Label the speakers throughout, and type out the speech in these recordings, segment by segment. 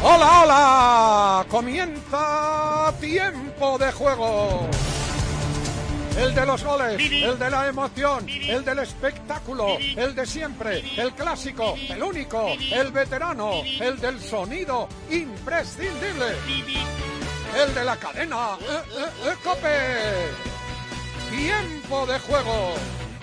Speaker 1: ¡Hola, hola! Comienza Tiempo de Juego. El de los goles, el de la emoción, el del espectáculo, el de siempre, el clásico, el único, el veterano, el del sonido imprescindible, el de la cadena COPE. Tiempo de Juego.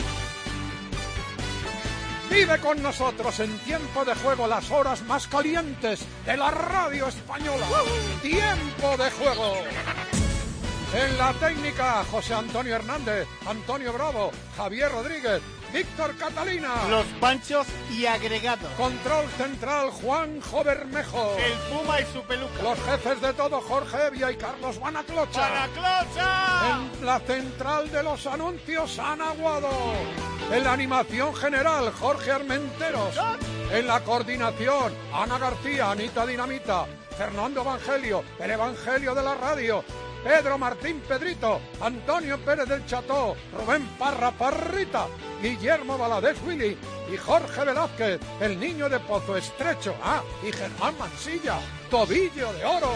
Speaker 1: Vive con nosotros en Tiempo de Juego las horas más calientes de la radio española. Tiempo de Juego. En la técnica, José Antonio Hernández, Antonio Bravo, Javier Rodríguez, Víctor Catalina.
Speaker 2: Los Panchos y agregados.
Speaker 1: Control central, Juanjo Bermejo.
Speaker 2: El Puma y su peluca.
Speaker 1: Los jefes de todo, Jorge Evia y Carlos Banaclocha.
Speaker 2: ¡Banaclocha!
Speaker 1: En la central de los anuncios, Ana Guado. En la animación general, Jorge Armenteros. En la coordinación, Ana García, Anita Dinamita, Fernando Evangelio, el Evangelio de la radio, Pedro Martín Pedrito, Antonio Pérez del Cható, Rubén Parra Parrita, Guillermo Valadez Willy y Jorge Velázquez, el niño de Pozo Estrecho, y Germán Mansilla, Tobillo de Oro.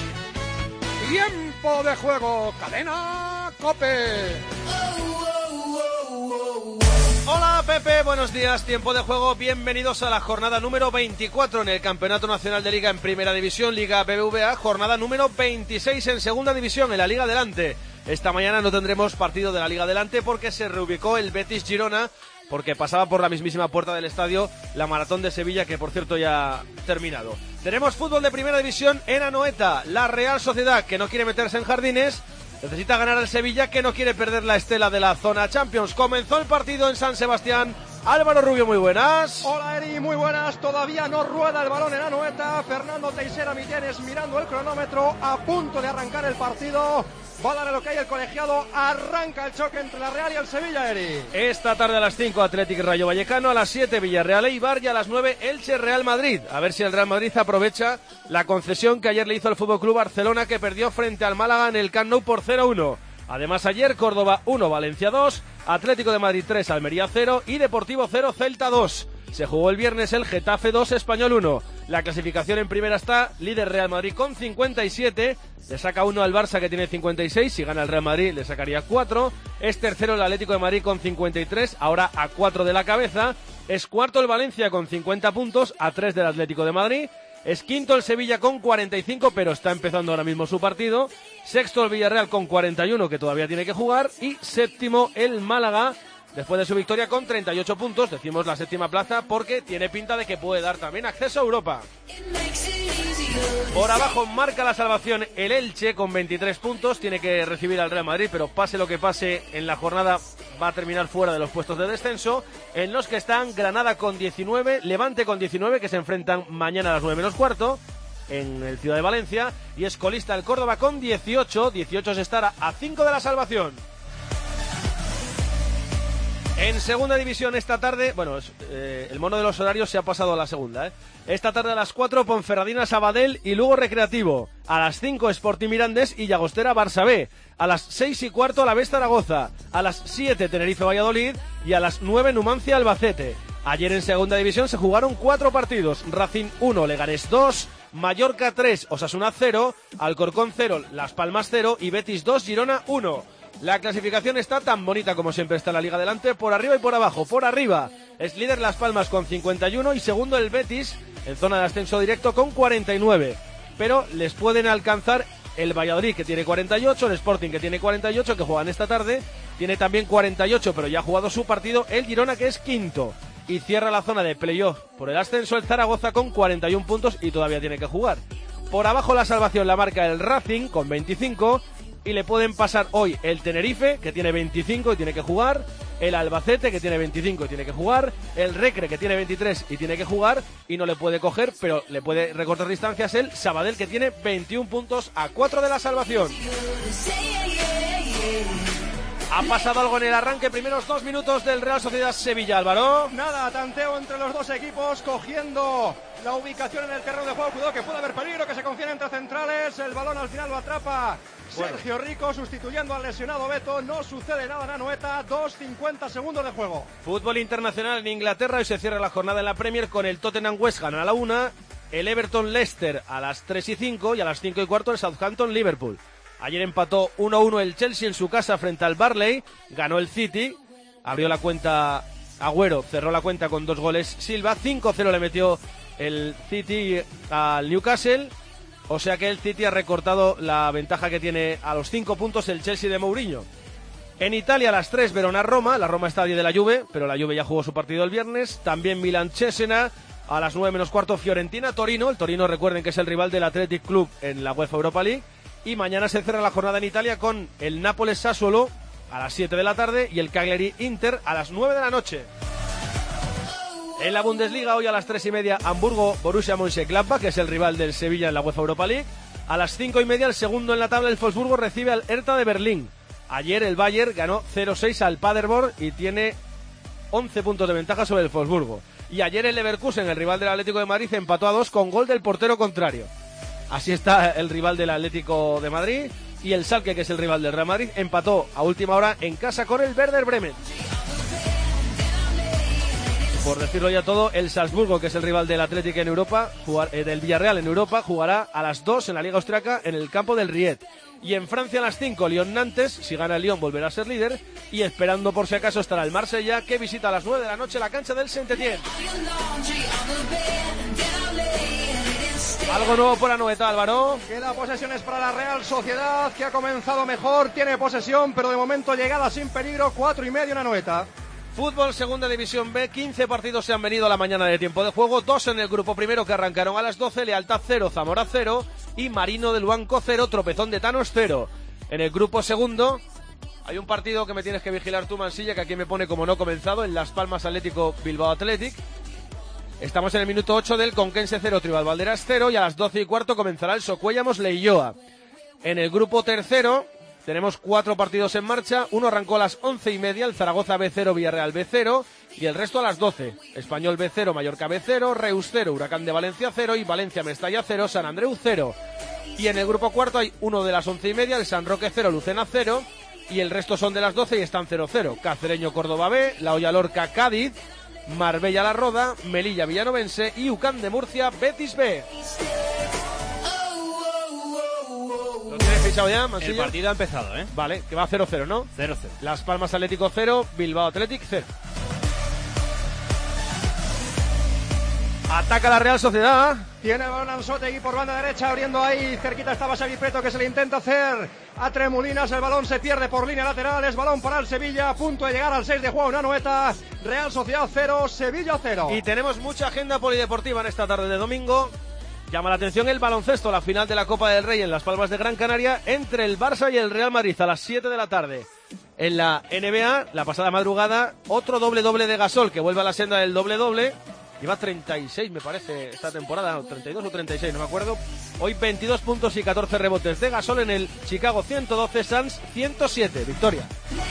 Speaker 1: Tiempo de Juego, cadena COPE.
Speaker 3: Hola Pepe, buenos días, Tiempo de Juego, bienvenidos a la jornada número 24 en el Campeonato Nacional de Liga en Primera División, Liga BBVA, jornada número 26 en Segunda División, en la Liga Adelante. Esta mañana no tendremos partido de la Liga Adelante porque se reubicó el Betis Girona, porque pasaba por la mismísima puerta del estadio la Maratón de Sevilla, que por cierto ya ha terminado. Tenemos fútbol de Primera División en Anoeta, la Real Sociedad, que no quiere meterse en jardines, necesita ganar al Sevilla, que no quiere perder la estela de la zona Champions. Comenzó el partido en San Sebastián. Álvaro Rubio, muy buenas.
Speaker 4: Hola Eri, muy buenas. Todavía no rueda el balón en Anoeta. Fernando Teixeira Milleres mirando el cronómetro, a punto de arrancar el partido. Va a dar lo que hay el colegiado. Arranca el choque entre la Real y el Sevilla, Eri.
Speaker 3: Esta tarde a las 5 Athletic Rayo Vallecano, a las 7 Villarreal Eibar y a las 9 Elche Real Madrid. A ver si el Real Madrid aprovecha la concesión que ayer le hizo el FC Barcelona, que perdió frente al Málaga en el Camp Nou por 0-1. Además ayer Córdoba 1, Valencia 2, Atlético de Madrid 3, Almería 0 y Deportivo 0, Celta 2. Se jugó el viernes el Getafe 2, Español 1. La clasificación en primera está líder Real Madrid con 57, le saca 1 al Barça que tiene 56, si gana el Real Madrid le sacaría 4. Es tercero el Atlético de Madrid con 53, ahora a 4 de la cabeza. Es cuarto el Valencia con 50 puntos, a 3 del Atlético de Madrid. Es quinto el Sevilla con 45, pero está empezando ahora mismo su partido. Sexto el Villarreal con 41, que todavía tiene que jugar. Y séptimo el Málaga, después de su victoria con 38 puntos. Decimos la séptima plaza porque tiene pinta de que puede dar también acceso a Europa. Por abajo marca la salvación el Elche con 23 puntos. Tiene que recibir al Real Madrid, pero pase lo que pase en la jornada va a terminar fuera de los puestos de descenso, en los que están Granada con 19, Levante con 19, que se enfrentan mañana a las 9 menos cuarto en el Ciudad de Valencia, y es colista el Córdoba con 18 es estar a 5 de la salvación. En segunda división esta tarde, el mono de los horarios se ha pasado a la segunda, Esta tarde a las 4 Ponferradina Sabadell y Lugo Recreativo. A las 5 Sporting Mirandés y Llagostera Barça B. A las 6 y cuarto Alavés Zaragoza. A las 7 Tenerife Valladolid y a las 9 Numancia Albacete. Ayer en segunda división se jugaron 4 partidos. Racing 1, Leganés 2, Mallorca 3, Osasuna 0, Alcorcón 0, Las Palmas 0 y Betis 2, Girona 1. La clasificación está tan bonita como siempre está en la Liga Adelante, por arriba y por abajo. Por arriba es líder Las Palmas con 51 y segundo el Betis en zona de ascenso directo con 49. Pero les pueden alcanzar el Valladolid, que tiene 48, el Sporting, que tiene 48, que juegan esta tarde, tiene también 48, pero ya ha jugado su partido, el Girona, que es quinto. Y cierra la zona de playoff por el ascenso el Zaragoza con 41 puntos y todavía tiene que jugar. Por abajo la salvación la marca el Racing con 25 y le pueden pasar hoy el Tenerife, que tiene 25 y tiene que jugar, el Albacete, que tiene 25 y tiene que jugar, el Recre, que tiene 23 y tiene que jugar y no le puede coger, pero le puede recortar distancias el Sabadell, que tiene 21 puntos a 4 de la salvación. Ha pasado algo en el arranque, primeros 2 minutos del Real Sociedad Sevilla, Álvaro.
Speaker 4: Nada, tanteo entre los dos equipos, cogiendo la ubicación en el terreno de juego. Cuidado que puede haber peligro, que se confían entre centrales. El balón al final lo atrapa Sergio Rico, sustituyendo al lesionado Beto. No sucede nada en Anoeta, 2:50 segundos de juego.
Speaker 3: Fútbol internacional en Inglaterra, hoy se cierra la jornada en la Premier con el Tottenham West Ham a la 1. el Everton-Leicester a las 3:05 y a las 5:15 el Southampton-Liverpool. Ayer empató 1-1 el Chelsea en su casa frente al Burnley, ganó el City, abrió la cuenta Agüero, cerró la cuenta con 2 goles Silva, 5-0 le metió el City al Newcastle, o sea que el City ha recortado la ventaja que tiene a los 5 puntos el Chelsea de Mourinho. En Italia a las 3 Verona-Roma, la Roma está a 10 de la Juve, pero la Juve ya jugó su partido el viernes, también Milan-Cesena, a las 9 menos cuarto Fiorentina-Torino, el Torino recuerden que es el rival del Athletic Club en la UEFA Europa League, y mañana se cierra la jornada en Italia con el Nápoles-Sassuolo a las 7 de la tarde y el Cagliari-Inter a las 9 de la noche. En la Bundesliga hoy a las 3:30 Hamburgo-Borussia Mönchengladbach, que es el rival del Sevilla en la UEFA Europa League. A las 5:30 el segundo en la tabla, el Wolfsburgo, recibe al Hertha de Berlín. Ayer el Bayern ganó 0-6 al Paderborn y tiene 11 puntos de ventaja sobre el Wolfsburgo. Y ayer el Leverkusen, el rival del Atlético de Madrid, empató a 2 con gol del portero contrario. Así está el rival del Atlético de Madrid. Y el Schalke, que es el rival del Real Madrid, empató a última hora en casa con el Werder Bremen. Por decirlo ya todo, el Salzburgo, que es el rival del Atlético en Europa, del Villarreal en Europa, jugará a las 2 en la Liga Austriaca en el campo del Ried. Y en Francia a las 5, Lyon-Nantes, si gana el Lyon volverá a ser líder. Y esperando por si acaso estará el Marsella, que visita a las 9 de la noche la cancha del Saint-Étienne. Algo nuevo por Anoeta, Álvaro.
Speaker 4: Queda posesiones para la Real Sociedad, que ha comenzado mejor, tiene posesión, pero de momento llegada sin peligro, 4:30 en Anoeta.
Speaker 3: Fútbol, segunda división B, 15 partidos se han venido a la mañana de tiempo de juego, 2 en el grupo primero que arrancaron a las 12, Lealtad 0, Zamora 0 y Marino del Luanco 0, Tropezón de Tanos 0. En el grupo segundo hay un partido que me tienes que vigilar tú, Mansilla, que aquí me pone como no comenzado, en Las Palmas Atlético Bilbao Athletic. Estamos en el minuto 8 del Conquense 0, Tribal Valderas 0 y a las 12:15 comenzará el Socuellamos Leioa. En el grupo tercero tenemos 4 partidos en marcha, uno arrancó a las 11:30, el Zaragoza B0, Villarreal B0 y el resto a las 12. Español B0, Mallorca B0, Reus 0, Huracán de Valencia 0 y Valencia Mestalla 0, San Andreu 0. Y en el grupo cuarto hay uno de las 11:30, el San Roque 0, Lucena 0 y el resto son de las 12 y están 0-0. Cacereño Córdoba B, La Hoya Lorca Cádiz, Marbella La Roda, Melilla Villanovense y UCAM de Murcia Betis B. ¿Lo tienes fichado ya, Mansilla?
Speaker 5: El partido ha empezado, ¿eh?
Speaker 3: Vale, que va 0-0, ¿no?
Speaker 5: 0-0.
Speaker 3: Las Palmas Atlético 0, Bilbao Athletic 0. Ataca la Real Sociedad.
Speaker 4: Tiene el balón Anzotegui por banda derecha, abriendo ahí, cerquita estaba Xavi Preto, que se le intenta hacer a Tremulinas, el balón se pierde por línea lateral, es balón para el Sevilla, a punto de llegar al 6 de juego en Anoeta, Real Sociedad 0, Sevilla 0.
Speaker 3: Y tenemos mucha agenda polideportiva en esta tarde de domingo. Llama la atención el baloncesto, la final de la Copa del Rey en Las Palmas de Gran Canaria entre el Barça y el Real Madrid a las 7 de la tarde. En la NBA, la pasada madrugada, otro doble-doble de Gasol que vuelve a la senda del doble-doble. Lleva 36, me parece, esta temporada, no, 32 o 36, no me acuerdo. Hoy 22 puntos y 14 rebotes de Gasol en el Chicago 112, Suns 107. Victoria.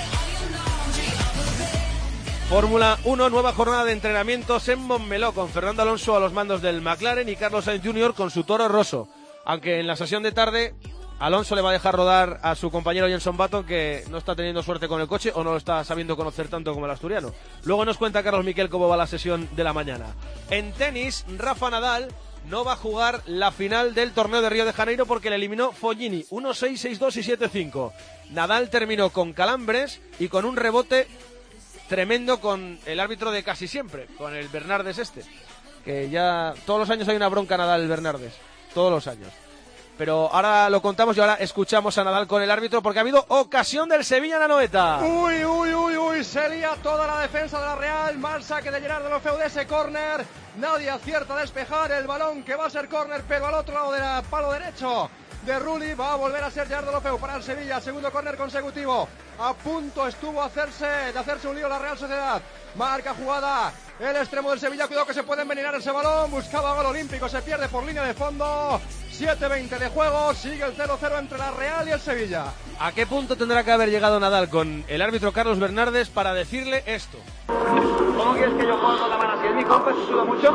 Speaker 3: Fórmula 1, nueva jornada de entrenamientos en Montmeló con Fernando Alonso a los mandos del McLaren y Carlos Sainz Jr. con su Toro Rosso. Aunque en la sesión de tarde Alonso le va a dejar rodar a su compañero Jenson Button, que no está teniendo suerte con el coche o no lo está sabiendo conocer tanto como el asturiano. Luego nos cuenta Carlos Miquel cómo va la sesión de la mañana. En tenis, Rafa Nadal no va a jugar la final del torneo de Río de Janeiro porque le eliminó Fognini 1-6, 6-2 y 7-5. Nadal terminó con calambres y con un rebote tremendo con el árbitro de casi siempre, con el Bernardes que ya todos los años hay una bronca Nadal-Bernardes, todos los años. Pero ahora lo contamos y ahora escuchamos a Nadal con el árbitro porque ha habido ocasión del Sevilla en Anoeta.
Speaker 4: Uy, se lía toda la defensa de la Real, mal saque de Gerard Deulofeu de ese córner, nadie acierta a despejar el balón que va a ser córner, pero al otro lado del palo derecho de Rulli va a volver a ser Gerard Deulofeu para el Sevilla, segundo córner consecutivo, a punto estuvo de hacerse un lío la Real Sociedad, marca jugada, el extremo del Sevilla, cuidado que se puede envenenar ese balón, buscaba gol olímpico, se pierde por línea de fondo, 7:20 de juego, sigue el 0-0 entre la Real y el Sevilla.
Speaker 3: ¿A qué punto tendrá que haber llegado Nadal con el árbitro Carlos Bernardes para decirle esto?
Speaker 6: ¿Cómo quieres que yo juegue con la mano así? ¿Es mi compa? ¿Se suda mucho?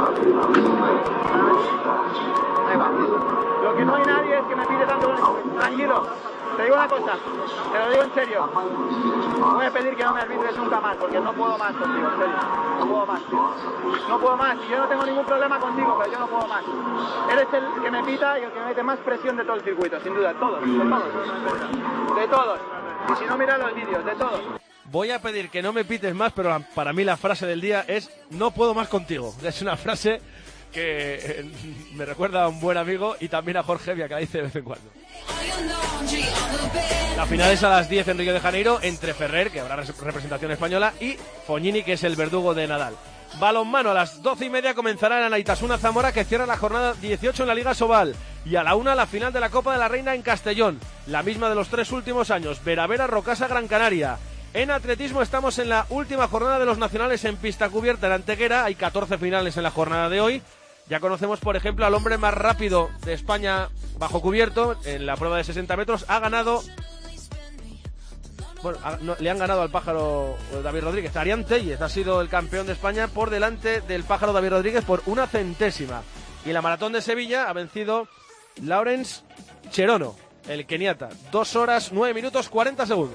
Speaker 6: Ahí va. Lo que no hay nadie es que me pide tanto. Tranquilo. Te digo una cosa, te lo digo en serio. Voy a pedir que no me arbitres nunca más, porque no puedo más contigo, en serio. No puedo más, tío. No puedo más, y yo no tengo ningún problema contigo, pero yo no puedo más. Eres el que me pita y el que me mete más presión de todo el circuito, sin duda, todos, de todos. Y si no, mira los vídeos, de todos.
Speaker 3: Voy a pedir que no me pites más, pero para mí la frase del día es no puedo más contigo. Es una frase que me recuerda a un buen amigo y también a Jorge Via, que la dice de vez en cuando. La final es a las 10 en Río de Janeiro entre Ferrer, que habrá representación española, y Fognini, que es el verdugo de Nadal. Balonmano, a las 12:30 comenzará en Anaitasuna Zamora, que cierra la jornada 18 en la Liga Sobal. Y a la 1 la final de la Copa de la Reina en Castellón, la misma de los 3 últimos años. Veravera, Rocasa, Gran Canaria. En atletismo estamos en la última jornada de los nacionales en pista cubierta en Antequera. Hay 14 finales en la jornada de hoy. Ya conocemos, por ejemplo, al hombre más rápido de España bajo cubierto en la prueba de 60 metros. Ha ganado... Bueno, le han ganado al pájaro David Rodríguez. Arián Tellez ha sido el campeón de España por delante del pájaro David Rodríguez por 1 centésima. Y la maratón de Sevilla ha vencido Lawrence Cherono, el keniata. 2 horas, 9 minutos, 40 segundos.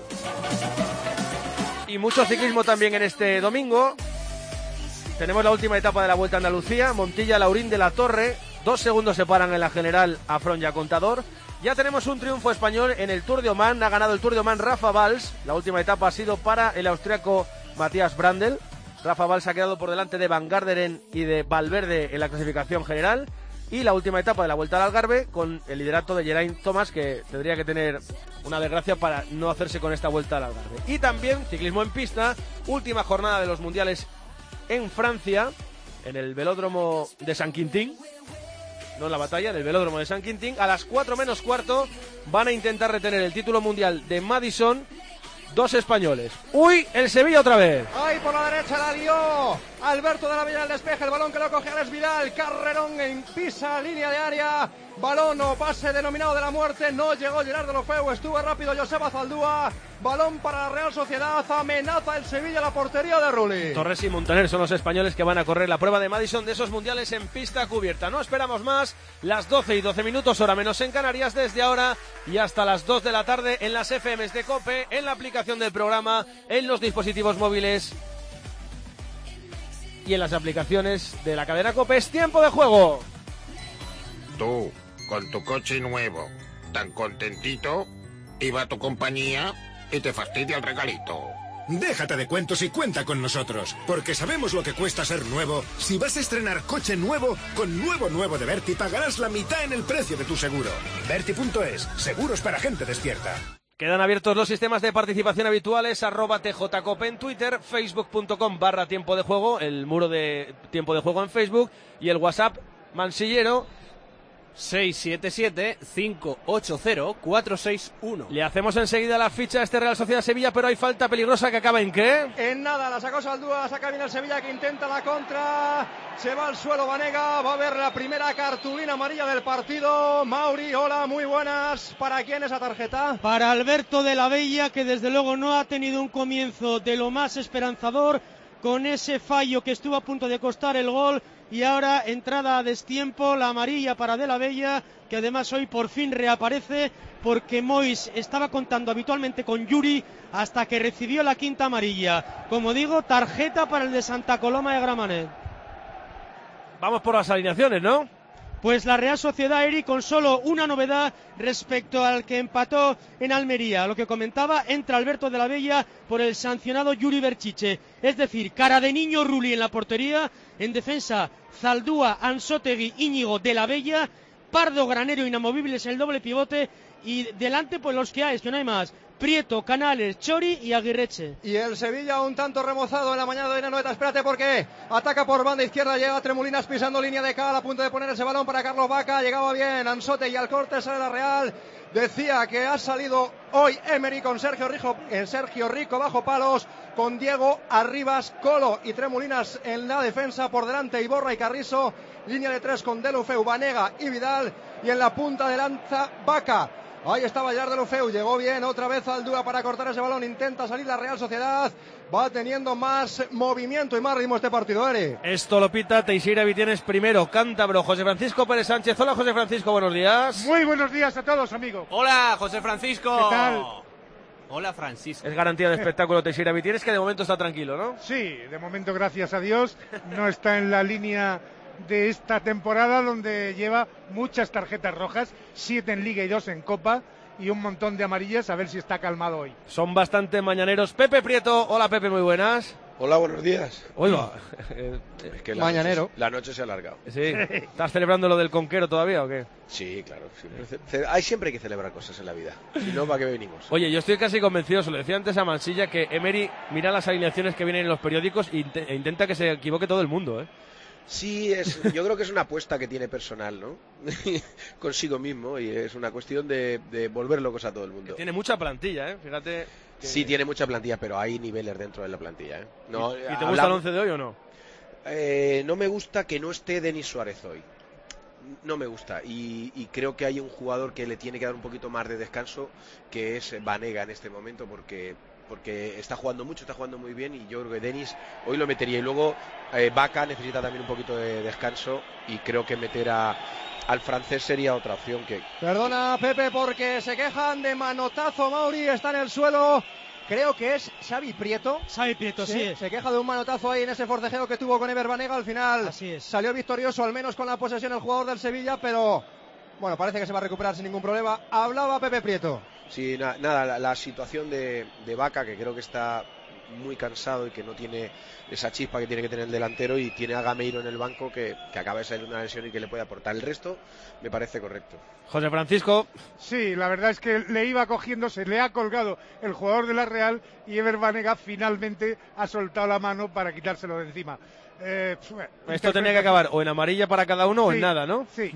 Speaker 3: Y mucho ciclismo también en este domingo. Tenemos la última etapa de la Vuelta a Andalucía. Montilla, Laurín de la Torre. 2 segundos separan en la general a Fron y a Contador. Ya tenemos un triunfo español en el Tour de Oman. Ha ganado el Tour de Oman Rafa Valls. La última etapa ha sido para el austriaco Matthias Brandl. Rafa Valls ha quedado por delante de Van Garderen y de Valverde en la clasificación general. Y la última etapa de la Vuelta al Algarve con el liderato de Geraint Thomas, que tendría que tener una desgracia para no hacerse con esta Vuelta al Algarve. Y también ciclismo en pista, última jornada de los mundiales en Francia, en el velódromo de San Quintín. No en la batalla, del velódromo de San Quintín. A las 4 menos cuarto van a intentar retener el título mundial de Madison 2 españoles. ¡Uy! El Sevilla otra vez.
Speaker 4: ¡Ay, por la derecha la lió! Alberto de la Villa al despeje, el balón que lo coge Alex Vidal, carrerón en pisa, línea de área, balón o pase denominado de la muerte, no llegó Gerardo Lofeu, estuvo rápido Joseba Zaldúa, balón para la Real Sociedad, amenaza el Sevilla la portería de Rulli.
Speaker 3: Torres y Montaner son los españoles que van a correr la prueba de Madison de esos mundiales en pista cubierta. No esperamos más, las 12 y 12 minutos, hora menos en Canarias, desde ahora y hasta las 2 de la tarde en las FMs de COPE, en la aplicación del programa, en los dispositivos móviles y en las aplicaciones de la cadena COPE. Es tiempo de juego.
Speaker 5: Tú, con tu coche nuevo, tan contentito, y va tu compañía y te fastidia el regalito.
Speaker 7: Déjate de cuentos y cuenta con nosotros, porque sabemos lo que cuesta ser nuevo. Si vas a estrenar coche nuevo, con nuevo de Berti pagarás la mitad en el precio de tu seguro. Berti.es, seguros para gente despierta.
Speaker 3: Quedan abiertos los sistemas de participación habituales, @tjcope en Twitter, facebook.com/tiempo de juego, el muro de tiempo de juego en Facebook, y el WhatsApp mansillero
Speaker 8: 677-580-461.
Speaker 3: Le hacemos enseguida la ficha a este Real Sociedad Sevilla, pero hay falta peligrosa que acaba en ¿qué?
Speaker 4: En nada, la sacó Saldúa, saca bien el Sevilla que intenta la contra, se va al suelo Banega, va a ver la primera cartulina amarilla del partido. Mauri, hola, muy buenas. ¿Para quién esa tarjeta?
Speaker 9: Para Alberto de la Bella, que desde luego no ha tenido un comienzo de lo más esperanzador, con ese fallo que estuvo a punto de costar el gol. Y ahora entrada a destiempo, la amarilla para De la Bella, que además hoy por fin reaparece, porque Mois estaba contando habitualmente con Yuri hasta que recibió la quinta amarilla. Como digo, tarjeta para el de Santa Coloma de Gramenet.
Speaker 3: Vamos por las alineaciones, ¿no?
Speaker 9: Pues la Real Sociedad, Eri, con solo una novedad respecto al que empató en Almería. Lo que comentaba, entra Alberto de la Bella por el sancionado Yuri Berchiche. Es decir, cara de niño Rulli en la portería. En defensa, Zaldúa, Anzotegui, Íñigo, de la Bella. Pardo, Granero, inamovibles el doble pivote. Y delante, pues los que hay, es que no hay más. Prieto, Canales, Chori y Aguirreche.
Speaker 4: Y el Sevilla un tanto remozado en la mañana de Noeta. Espérate porque ataca por banda izquierda, llega Tremolinas pisando línea de cal, a punto de poner ese balón para Carlos Vaca. Llegaba bien Ansote y al corte sale la Real. Decía que ha salido hoy Emery con Sergio Rico bajo palos, con Diego Arribas, Colo y Tremolinas en la defensa, por delante Iborra y Carrizo, línea de 3 con Delufeu, Banega y Vidal, y en la punta de lanza Vaca. Ahí estaba Gerard Deulofeu, llegó bien otra vez Zaldúa para cortar ese balón, intenta salir la Real Sociedad, va teniendo más movimiento y más ritmo este partido, Eri.
Speaker 3: Esto lo pita Teixeira Vitienes primero, cántabro, José Francisco Pérez Sánchez. Hola José Francisco, buenos días.
Speaker 8: Muy buenos días a todos, amigos.
Speaker 10: Hola José Francisco.
Speaker 8: ¿Qué tal?
Speaker 10: Hola Francisco.
Speaker 3: Es garantía de espectáculo Teixeira Vitienes, que de momento está tranquilo, ¿no?
Speaker 8: Sí, de momento gracias a Dios, no está en la línea de esta temporada donde lleva muchas tarjetas rojas, 7 en Liga y 2 en Copa y un montón de amarillas, a ver si está calmado hoy.
Speaker 3: Son bastante mañaneros. Pepe Prieto, hola Pepe, muy buenas.
Speaker 11: Hola, buenos días.
Speaker 3: Oiga,
Speaker 11: Es que
Speaker 4: mañanero.
Speaker 11: La noche se ha alargado.
Speaker 3: sí. ¿Estás celebrando lo del Conquero todavía o qué?
Speaker 11: Sí, claro. Siempre hay que celebrar cosas en la vida. Si no, ¿para qué venimos?
Speaker 3: Oye, yo estoy casi convencido, se lo decía antes a Mansilla, que Emery mira las alineaciones que vienen en los periódicos e intenta que se equivoque todo el mundo, ¿eh?
Speaker 11: Sí, yo creo que es una apuesta que tiene personal, ¿no? Consigo mismo, y es una cuestión de volver locos a todo el mundo.
Speaker 3: Tiene mucha plantilla, ¿eh? Fíjate.
Speaker 11: Sí, tiene mucha plantilla, pero hay niveles dentro de la plantilla, ¿eh? No,
Speaker 3: ¿Y te gusta el 11 de hoy o no?
Speaker 11: No me gusta que no esté Denis Suárez hoy. No me gusta, y creo que hay un jugador que le tiene que dar un poquito más de descanso, que es Banega en este momento, porque está jugando mucho, está jugando muy bien, y yo creo que Denis hoy lo metería. Y luego Vaca necesita también un poquito de descanso, y creo que meter al francés sería otra opción.
Speaker 4: Perdona Pepe porque se quejan de manotazo. Mauri está en el suelo, creo que es Xavi Prieto.
Speaker 9: Xavi Prieto, sí es.
Speaker 4: Se queja de un manotazo ahí en ese forcejeo que tuvo con Ever Banega. Al final
Speaker 9: Así es.
Speaker 4: Salió victorioso, al menos con la posesión, el jugador del Sevilla, pero bueno, parece que se va a recuperar sin ningún problema. Hablaba Pepe Prieto.
Speaker 11: Sí, nada, la situación de Vaca, que creo que está muy cansado y que no tiene esa chispa que tiene que tener el delantero, y tiene a Gameiro en el banco que acaba de salir de una lesión y que le puede aportar. El resto me parece correcto.
Speaker 3: José Francisco.
Speaker 8: Sí, la verdad es que le iba cogiendo, se le ha colgado el jugador de la Real, y Ever Banega finalmente ha soltado la mano para quitárselo de encima.
Speaker 3: Esto tenía que acabar o en amarilla para cada uno o en nada, ¿no?
Speaker 8: Sí,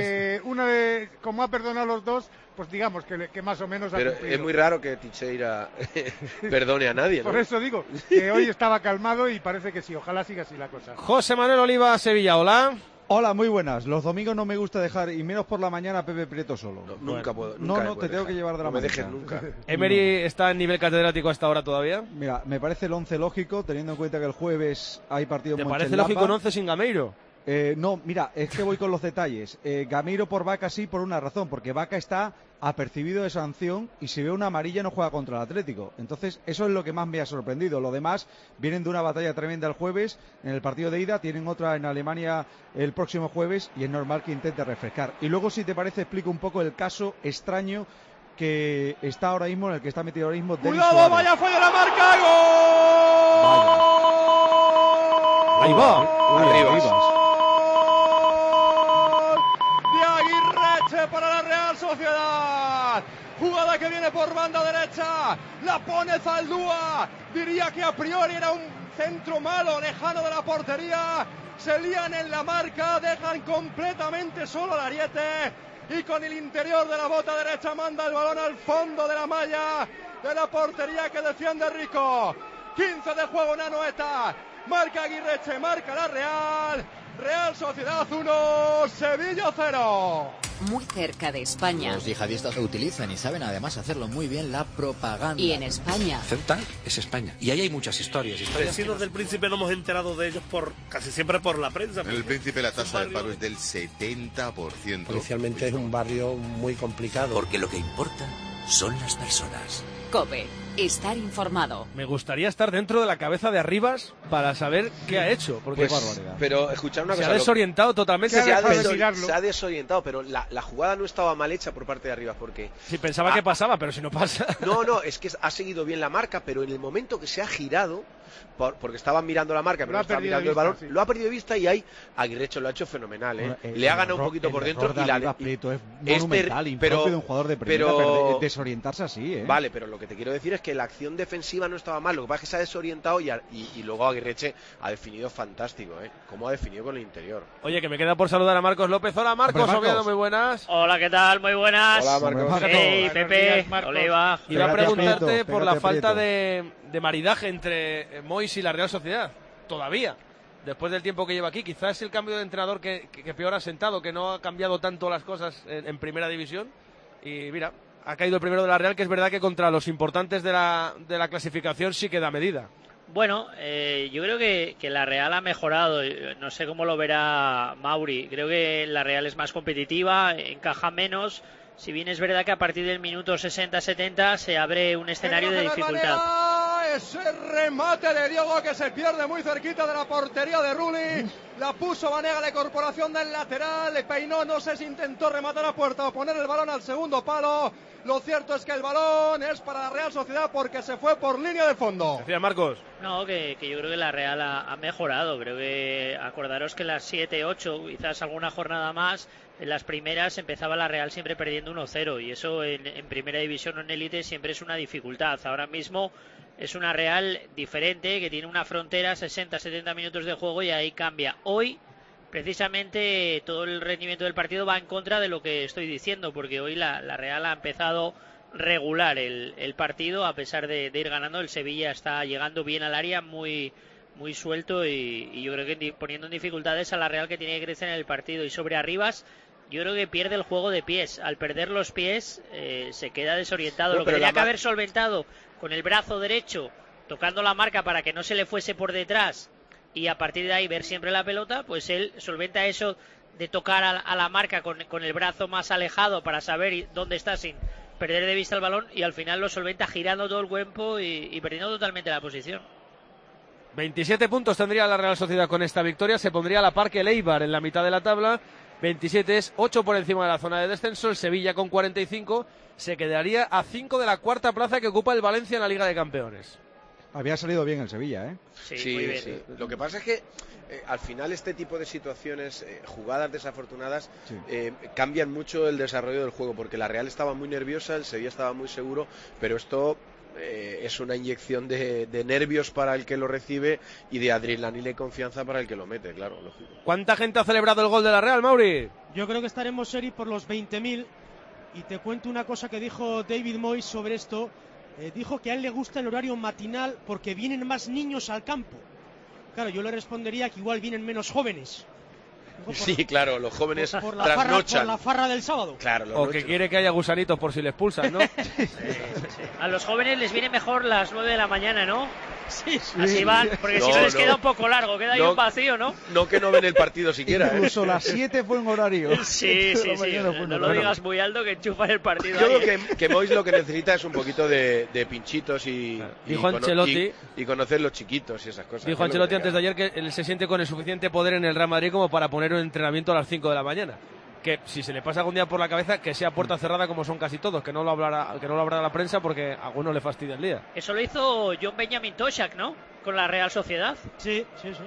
Speaker 8: como ha perdonado a los dos, pues digamos que más o menos ha
Speaker 11: Pero
Speaker 8: cumplido.
Speaker 11: es muy raro que Teixeira perdone a nadie, ¿no?
Speaker 8: Por eso digo que hoy estaba calmado y parece que sí, ojalá siga así la cosa.
Speaker 3: José Manuel Oliva, Sevilla, hola.
Speaker 12: Hola, muy buenas. Los domingos no me gusta dejar, y menos por la mañana, a Pepe Prieto solo.
Speaker 11: Nunca puedo.
Speaker 12: No, te tengo que llevar de la
Speaker 11: mano. No me
Speaker 12: manita.
Speaker 11: dejes nunca.
Speaker 3: ¿Emery está en nivel catedrático hasta ahora todavía?
Speaker 12: Mira, me parece el 11 lógico, teniendo en cuenta que el jueves hay partido en
Speaker 3: ¿Te parece
Speaker 12: Mönchengladbach.
Speaker 3: lógico un 11 sin Gameiro?
Speaker 12: No, mira, es que voy con los detalles. Gameiro por Vaca sí, por una razón, porque Vaca está apercibido de sanción, y si ve una amarilla no juega contra el Atlético. Entonces, eso es lo que más me ha sorprendido. Lo demás, vienen de una batalla tremenda el jueves en el partido de ida, tienen otra en Alemania el próximo jueves, y es normal que intente refrescar. Y luego, si te parece, explico un poco el caso extraño que está ahora mismo, en el que está metido ahora mismo Denis
Speaker 4: ¡Cuidado,
Speaker 12: Suárez.
Speaker 4: vaya falla la marca! ¡Gol!
Speaker 3: Ahí va.
Speaker 12: Arriba.
Speaker 4: De Aguirreche para la Real Sociedad. Jugada que viene por banda derecha, la pone Zaldúa. Diría que a priori era un centro malo, lejano de la portería. Se lían en la marca, dejan completamente solo al Ariete, y con el interior de la bota derecha manda el balón al fondo de la malla de la portería que defiende Rico. 15 de juego en Anoeta. Marca Aguirreche, marca la Real. Real Sociedad 1, Sevilla 0.
Speaker 13: Muy cerca de España.
Speaker 14: Los yihadistas lo utilizan y saben además hacerlo muy bien, la propaganda.
Speaker 13: Y en España.
Speaker 15: Ceuta es España. Y ahí hay muchas historias.
Speaker 16: Vecinos del Príncipe no hemos enterado de ellos casi siempre por la prensa.
Speaker 17: En el Príncipe la tasa de paro es del 70%.
Speaker 18: Policialmente es un barrio muy complicado.
Speaker 19: Porque lo que importa son las personas.
Speaker 13: COPE. Estar informado.
Speaker 3: Me gustaría estar dentro de la cabeza de Arribas para saber qué ha hecho. Porque
Speaker 11: Pues, pero escuchar una
Speaker 3: se
Speaker 11: cosa.
Speaker 3: ha desorientado totalmente.
Speaker 11: Se ha desorientado, pero la jugada no estaba mal hecha por parte de Arribas, porque...
Speaker 3: Sí, pensaba que pasaba, pero si no pasa...
Speaker 11: No, es que ha seguido bien la marca, pero en el momento que se ha girado, porque estaban mirando la marca, pero no estaban mirando el balón, sí. Lo ha perdido de vista, y ahí Aguirreche lo ha hecho fenomenal, ¿eh?
Speaker 12: Bueno,
Speaker 11: le ha ganado un poquito por dentro, y la
Speaker 12: Prieto es monumental, impropio de un jugador de primera, desorientarse así, ¿eh?
Speaker 11: Vale, pero lo que te quiero decir es que la acción defensiva no estaba mal, lo que pasa es que se ha desorientado, y luego Aguirreche ha definido fantástico, ¿eh? Cómo ha definido con el interior.
Speaker 3: Oye, que me queda por saludar a Marcos López. Hola, Marcos, Oviedo, muy buenas.
Speaker 20: Hola, ¿qué tal? Muy buenas.
Speaker 11: Hola, Marcos.
Speaker 20: Hey, Pepe, Oliva.
Speaker 3: Iba a preguntarte por la falta de maridaje entre Mois y la Real Sociedad, todavía, después del tiempo que lleva aquí. Quizás es el cambio de entrenador que peor ha sentado, que no ha cambiado tanto las cosas en primera división. Y mira, ha caído el primero de la Real, que es verdad que contra los importantes de la clasificación sí que da medida.
Speaker 20: Bueno, yo creo que la Real ha mejorado. No sé cómo lo verá Mauri. Creo que la Real es más competitiva, encaja menos. Si bien es verdad que a partir del minuto 60-70 se abre un escenario de dificultad.
Speaker 4: Ese remate de Diogo que se pierde muy cerquita de la portería de Rulli. La puso Banega, la incorporación del lateral. Le peinó, no sé si intentó rematar a puerta o poner el balón al segundo palo. Lo cierto es que el balón es para la Real Sociedad porque se fue por línea de fondo.
Speaker 3: Decía Marcos.
Speaker 20: No, que yo creo que la Real ha mejorado. Creo que, acordaros que las 7, 8, quizás alguna jornada más, en las primeras empezaba la Real siempre perdiendo 1-0 y eso en primera división o en élite siempre es una dificultad. Ahora mismo es una Real diferente que tiene una frontera, 60-70 minutos de juego y ahí cambia. Hoy, precisamente, todo el rendimiento del partido va en contra de lo que estoy diciendo, porque hoy la Real ha empezado regular el partido, a pesar de ir ganando. El Sevilla está llegando bien al área, muy suelto y yo creo que poniendo en dificultades a la Real, que tiene que crecer en el partido. Y sobre Arribas, yo creo que pierde el juego de pies. Al perder los pies se queda desorientado. Lo que tenía que haber solventado con el brazo derecho, tocando la marca para que no se le fuese por detrás y a partir de ahí ver siempre la pelota, pues él solventa eso de tocar a la marca con el brazo más alejado para saber dónde está sin perder de vista el balón, y al final lo solventa girando todo el cuerpo y perdiendo totalmente la posición.
Speaker 3: 27 puntos tendría la Real Sociedad con esta victoria, se pondría a la par que el Eibar en la mitad de la tabla. 27 es 8 por encima de la zona de descenso. El Sevilla con 45 se quedaría a 5 de la cuarta plaza que ocupa el Valencia en la Liga de Campeones.
Speaker 12: Había salido bien el Sevilla, ¿eh?
Speaker 20: Sí, muy bien.
Speaker 11: Sí. Lo que pasa es que al final este tipo de situaciones, jugadas desafortunadas, cambian mucho el desarrollo del juego, porque la Real estaba muy nerviosa, el Sevilla estaba muy seguro, pero esto es una inyección de nervios para el que lo recibe y de adrenalina y confianza para el que lo mete, claro, lógico.
Speaker 3: ¿Cuánta gente ha celebrado el gol de la Real, Mauri?
Speaker 9: Yo creo que estaremos, Seri, por los 20.000, y te cuento una cosa que dijo David Moyes sobre esto. Dijo que a él le gusta el horario matinal porque vienen más niños al campo. Claro, yo le respondería que igual vienen menos jóvenes.
Speaker 11: Sí, claro, los jóvenes
Speaker 9: por la farra del sábado.
Speaker 11: Claro,
Speaker 3: o que quiere que haya gusanitos por si le expulsan, ¿no?
Speaker 20: Sí. A los jóvenes les viene mejor las 9 de la mañana, ¿no?
Speaker 9: Sí.
Speaker 20: Así van, porque si no les queda un poco largo, queda ahí un vacío, ¿no?
Speaker 11: No, que no ven el partido siquiera.
Speaker 12: Incluso las 7 fue en horario.
Speaker 20: Sí. No lo digas muy alto, que enchufan el partido.
Speaker 11: Yo creo que Moyes lo que necesita es un poquito de pinchitos y conocer los chiquitos y esas cosas.
Speaker 3: Dijo Ancelotti antes de ayer que él se siente con el suficiente poder en el Real Madrid como para poner un entrenamiento a las 5 de la mañana. Que si se le pasa algún día por la cabeza, que sea puerta cerrada como son casi todos, que no lo hablará la prensa porque a alguno le fastidia el día.
Speaker 20: Eso lo hizo John Benjamin Toshak, ¿no? Con la Real Sociedad.
Speaker 9: Sí.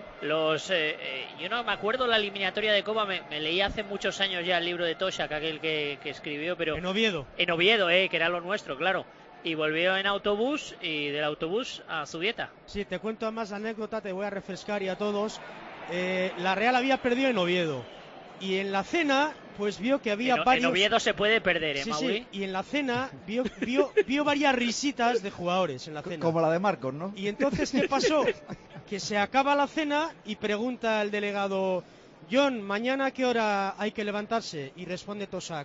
Speaker 20: Yo no me acuerdo la eliminatoria de Copa, me leí hace muchos años ya el libro de Toshak, aquel que escribió, pero...
Speaker 9: En Oviedo,
Speaker 20: que era lo nuestro, claro. Y volvió en autobús y del autobús a Zubieta.
Speaker 9: Sí, te cuento más anécdota, te voy a refrescar y a todos. La Real había perdido en Oviedo. Y en la cena, pues vio que había varios...
Speaker 20: En Oviedo se puede perder,
Speaker 9: Sí,
Speaker 20: Mauri?
Speaker 9: y en la cena vio varias risitas de jugadores en la cena.
Speaker 12: Como la de Marcos, ¿no?
Speaker 9: Y entonces, ¿qué pasó? Que se acaba la cena y pregunta el delegado: John, ¿mañana a qué hora hay que levantarse? Y responde Toshak: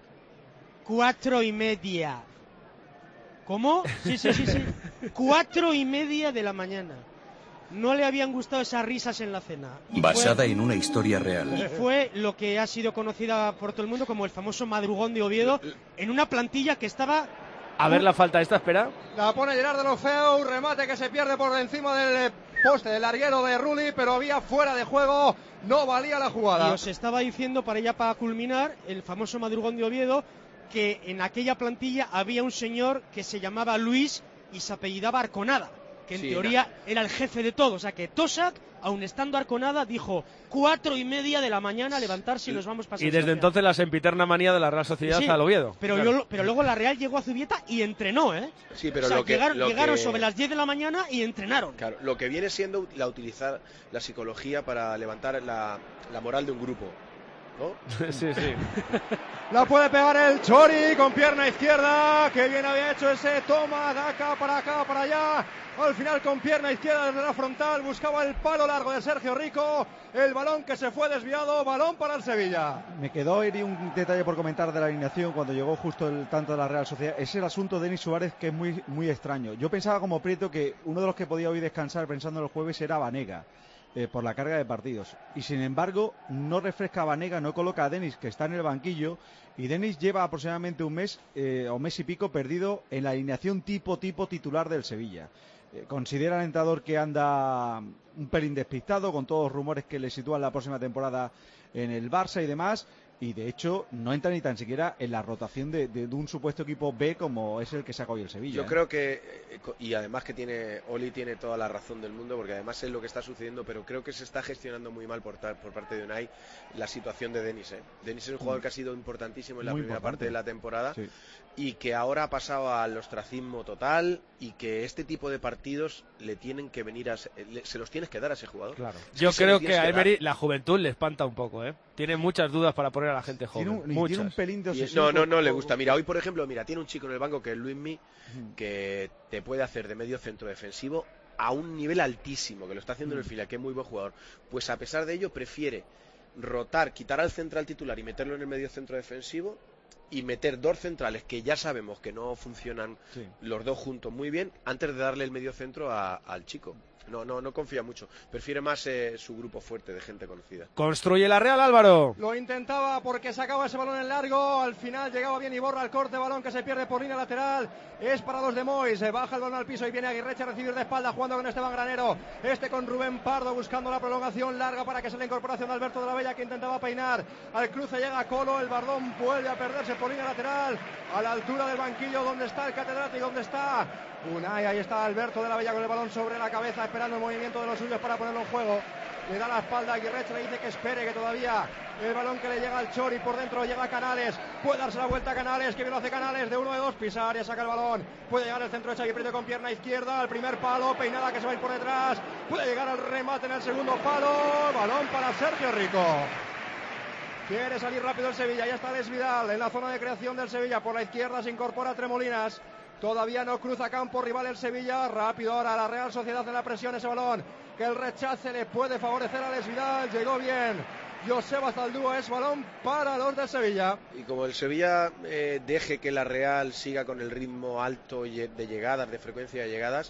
Speaker 9: 4:30. ¿Cómo? Sí. 4:30 de la mañana. No le habían gustado esas risas en la cena.
Speaker 19: Basada en una historia real.
Speaker 9: Y fue lo que ha sido conocida por todo el mundo como el famoso madrugón de Oviedo, en una plantilla que estaba...
Speaker 3: A ver la falta esta, espera.
Speaker 4: La pone Gerard de Lofeu, remate que se pierde por encima del poste del larguero de Rulli, pero había fuera de juego, no valía la jugada.
Speaker 9: Y os estaba diciendo, para culminar, el famoso madrugón de Oviedo, que en aquella plantilla había un señor que se llamaba Luis y se apellidaba Arconada, que en teoría era el jefe de todo. O sea que Toshak, aun estando Arconada, dijo 4:30 de la mañana levantarse y nos vamos pasando.
Speaker 3: Y desde entonces la sempiterna manía de la Real Sociedad al Oviedo.
Speaker 9: Pero luego la Real llegó a Zubieta y entrenó, ¿eh?
Speaker 11: Sí, pero
Speaker 9: llegaron sobre las 10 de la mañana y entrenaron.
Speaker 11: Claro, lo que viene siendo utilizar la psicología para levantar la moral de un grupo. ¿no?
Speaker 3: Sí.
Speaker 4: La puede pegar el Chori con pierna izquierda. Que bien había hecho ese toma de acá, para allá. Al final con pierna izquierda desde la frontal. Buscaba el palo largo de Sergio Rico. El balón que se fue desviado. Balón para el Sevilla.
Speaker 12: Me quedó un detalle por comentar de la alineación cuando llegó justo el tanto de la Real Sociedad. Es el asunto de Denis Suárez, que es muy, muy extraño. Yo pensaba como Prieto que uno de los que podía hoy descansar pensando en el jueves era Banega. Por la carga de partidos, y sin embargo no refresca a Banega, no coloca a Denis, que está en el banquillo, y Denis lleva aproximadamente un mes o mes y pico perdido en la alineación tipo titular del Sevilla. Considera el entrenador que anda un pelín despistado con todos los rumores que le sitúan la próxima temporada en el Barça y demás, y de hecho no entra ni tan siquiera en la rotación de un supuesto equipo B como es el que saca hoy el Sevilla.
Speaker 11: Yo creo que, y además que Oli tiene toda la razón del mundo, porque además es lo que está sucediendo, pero creo que se está gestionando muy mal por parte de Unai la situación de Denis. Denis es un jugador que ha sido importantísimo en la primera parte de la temporada, y que ahora ha pasado al ostracismo total, y que este tipo de partidos le tienen que venir se los tienes que dar a ese jugador.
Speaker 3: Claro. Yo creo que a Emery la juventud le espanta un poco, tiene muchas dudas para poner a la gente joven.
Speaker 12: Tiene un pelín de obsesión.
Speaker 11: No le gusta. Mira, hoy por ejemplo, tiene un chico en el banco que es Luismi, que te puede hacer de medio centro defensivo a un nivel altísimo, que lo está haciendo en el filial, que es muy buen jugador. Pues a pesar de ello prefiere rotar, quitar al central titular y meterlo en el medio centro defensivo, y meter dos centrales que ya sabemos que no funcionan los dos juntos muy bien, antes de darle el medio centro al chico. No confía mucho, prefiere más su grupo fuerte de gente conocida.
Speaker 3: Construye la Real, Álvaro.
Speaker 4: Lo intentaba porque sacaba ese balón en largo, al final llegaba bien Iborra al corte, balón que se pierde por línea lateral, es para los de Mois, baja el balón al piso y viene Aguirreche a recibir de espalda, jugando con Esteban Granero, con Rubén Pardo buscando la prolongación larga para que sea la incorporación de Alberto de la Bella, que intentaba peinar, al cruce llega Colo, el Bardón vuelve a perderse por línea lateral, a la altura del banquillo donde está el catedrático, donde está Unai, ahí está Alberto de la Bella con el balón sobre la cabeza, esperando el movimiento de los suyos para ponerlo en juego. Le da la espalda a Aguirreche, le dice que espere, que todavía el balón que le llega al Chori, por dentro llega Canales, puede darse la vuelta a Canales, que bien lo hace Canales, de 1 de 2, pisar y saca el balón, puede llegar al centro de Xavi Prieto con pierna izquierda, al primer palo, peinada que se va a ir por detrás, puede llegar al remate en el segundo palo, balón para Sergio Rico. Quiere salir rápido el Sevilla, ya está Les Vidal en la zona de creación del Sevilla, por la izquierda se incorpora Tremolinas. Todavía no cruza campo rival el Sevilla, rápido ahora la Real Sociedad en la presión, ese balón que el rechace le puede favorecer a Les Vidal, llegó bien Joseba Zaldúa, es balón para los del Sevilla.
Speaker 11: Y como el Sevilla deje que la Real siga con el ritmo alto de llegadas, de frecuencia de llegadas,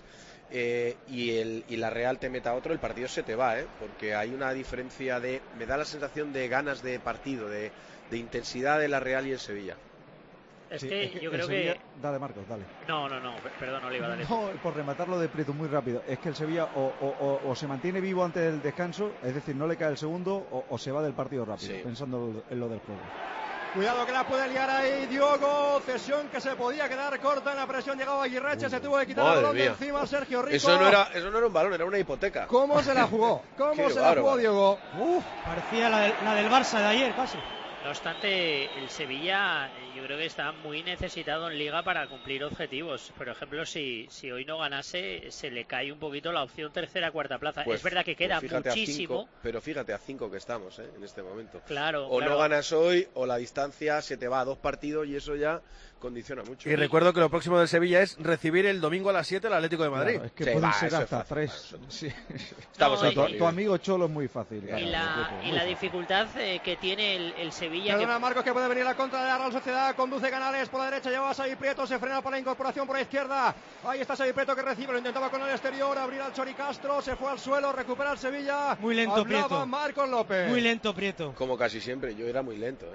Speaker 11: y la Real te meta otro, el partido se te va, porque hay una diferencia me da la sensación de ganas de partido, de intensidad de la Real y el Sevilla.
Speaker 20: Es que yo creo
Speaker 12: Sevilla...
Speaker 20: que...
Speaker 12: Dale, Marcos, dale.
Speaker 20: No, perdón, Oliva, dale.
Speaker 12: No, por rematarlo de Prieto muy rápido. Es que el Sevilla o se mantiene vivo antes del descanso, es decir, no le cae el segundo, o se va del partido rápido, pensando en lo del juego.
Speaker 4: Cuidado que la puede liar ahí Diogo, cesión que se podía quedar corta en la presión, llegaba Aguirreche, se tuvo que quitar el balón de encima Sergio Rico.
Speaker 11: Eso no era un balón, era una hipoteca.
Speaker 4: ¿Cómo se la jugó? La jugó Diogo?
Speaker 9: Parecía la del Barça de ayer, casi.
Speaker 20: No obstante, el Sevilla yo creo que está muy necesitado en Liga para cumplir objetivos. Por ejemplo, si hoy no ganase, se le cae un poquito la opción tercera, cuarta plaza. Es verdad que queda muchísimo.
Speaker 11: Pero fíjate a 5 que estamos en este momento.
Speaker 20: Claro.
Speaker 11: No ganas hoy, o la distancia se te va a 2 partidos y eso ya condiciona mucho.
Speaker 3: Y recuerdo que lo próximo del Sevilla es recibir el domingo a las 7 al Atlético de Madrid.
Speaker 12: Claro, es que pueden ser hasta 3. Sí. Tu amigo Cholo es muy fácil.
Speaker 20: Y la dificultad que tiene el Sevilla.
Speaker 4: Perdona, Marcos, que puede venir la contra de la Real Sociedad, conduce Canales por la derecha, lleva a Xavi Prieto, se frena para la incorporación por la izquierda, ahí está Xavi Prieto que recibe, lo intentaba con el exterior, abrir al Chori Castro, se fue al suelo, recupera el Sevilla,
Speaker 9: muy lento Prieto,
Speaker 4: Marcos López.
Speaker 9: Muy lento Prieto.
Speaker 11: Como casi siempre, yo era muy lento,